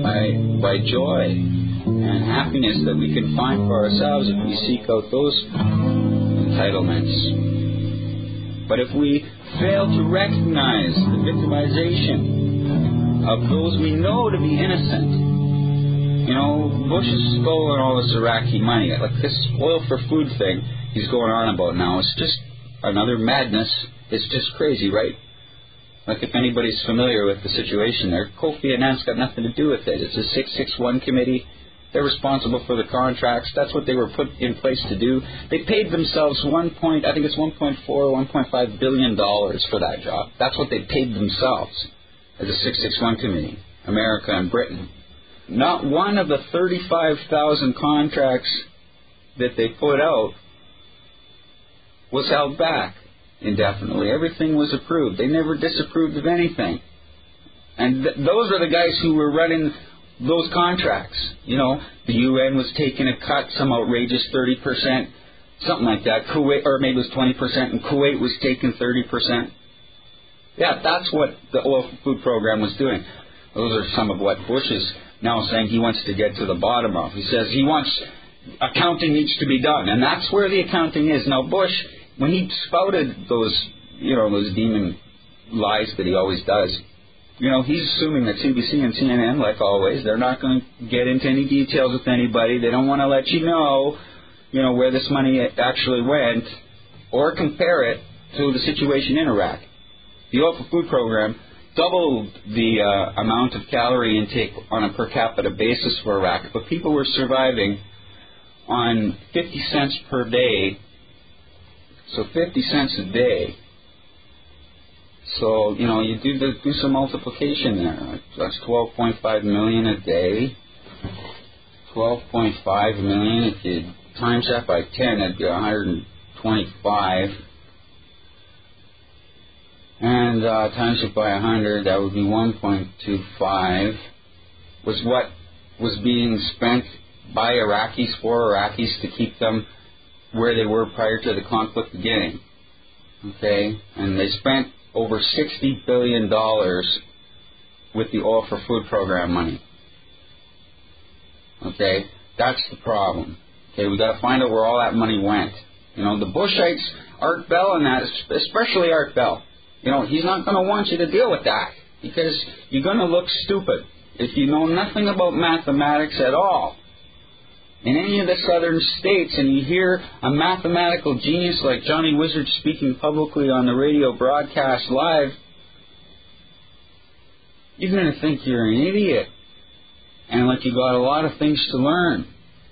by, by joy and happiness that we can find for ourselves if we seek out those entitlements. But if we fail to recognize the victimization of those we know to be innocent, you know, Bush is stolen all this Iraqi money. Like this oil for food thing he's going on about now, it's just another madness. It's just crazy, right? Like if anybody's familiar with the situation there, Kofi Annan's got nothing to do with it. It's a six six one committee. They're responsible for the contracts. That's what they were put in place to do. They paid themselves one point, I think it's one point four, one point five billion dollars for that job. That's what they paid themselves as a six six one committee, America and Britain. Not one of the thirty-five thousand contracts that they put out was held back indefinitely. Everything was approved. They never disapproved of anything. And th- those are the guys who were running those contracts. You know, the U N was taking a cut, some outrageous thirty percent, something like that. Kuwait, or maybe it was twenty percent, and Kuwait was taking thirty percent. Yeah, that's what the oil food program was doing. Those are some of what Bush is now saying he wants to get to the bottom of. He says he wants accounting needs to be done, and that's where the accounting is. Now, Bush, when he spouted those, you know, those demon lies that he always does, you know, he's assuming that C B C and C N N, like always, they're not going to get into any details with anybody. They don't want to let you know, you know, where this money actually went or compare it to the situation in Iraq. The Oil for Food program doubled the uh, amount of calorie intake on a per capita basis for Iraq, but people were surviving on fifty cents per day. So fifty cents a day. So, you know, you do the, do some multiplication there. That's twelve point five million a day. twelve point five million. If you times that by ten, that'd be one hundred twenty-five. And uh, times it by one hundred, that would be one point two five. Was what was being spent by Iraqis for Iraqis to keep them where they were prior to the conflict beginning. Okay? And they spent over sixty billion dollars with the Oil for Food program money. Okay? That's the problem. Okay, we got to find out where all that money went. You know, the Bushites, Art Bell and that, especially Art Bell, you know, he's not going to want you to deal with that because you're going to look stupid if you know nothing about mathematics at all. In any of the southern states, and you hear a mathematical genius like Johnny Wizard speaking publicly on the radio broadcast live, you're going to think you're an idiot and like you got a lot of things to learn.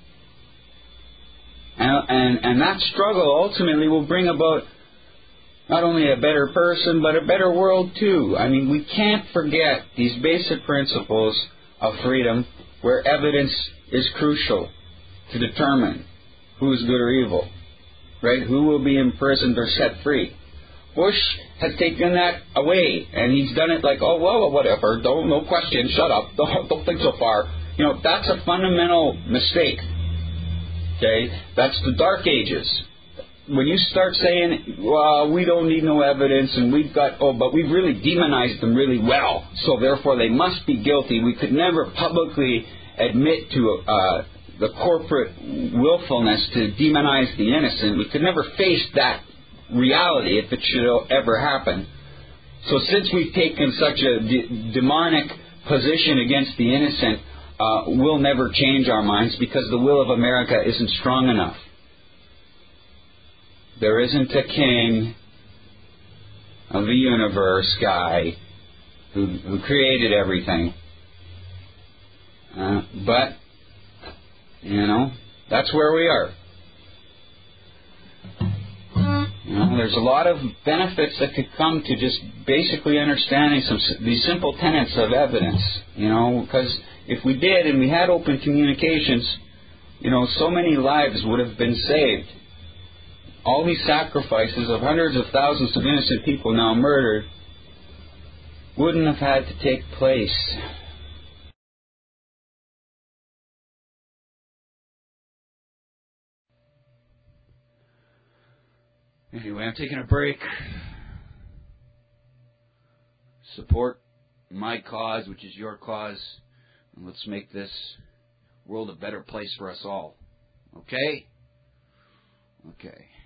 And, and, and that struggle ultimately will bring about not only a better person, but a better world too. I mean, we can't forget these basic principles of freedom where evidence is crucial to determine who is good or evil, right? Who will be imprisoned or set free. Bush has taken that away, and he's done it like, oh, well, whatever, don't, no question, shut up, don't, don't think so far. You know, that's a fundamental mistake, okay? That's the Dark Ages. When you start saying, well, we don't need no evidence, and we've got, oh, but we've really demonized them really well, so therefore they must be guilty. We could never publicly admit to uh, the corporate willfulness to demonize the innocent. We could never face that reality if it should ever happen. So since we've taken such a de- demonic position against the innocent, uh, we'll never change our minds because the will of America isn't strong enough. There isn't a king of the universe guy who, who created everything. Uh, but, you know, that's where we are. You know, there's a lot of benefits that could come to just basically understanding some these simple tenets of evidence. You know, because if we did and we had open communications, you know, so many lives would have been saved. All these sacrifices of hundreds of thousands of innocent people now murdered wouldn't have had to take place. Anyway, I'm taking a break. Support my cause, which is your cause. And let's make this world a better place for us all. Okay? Okay.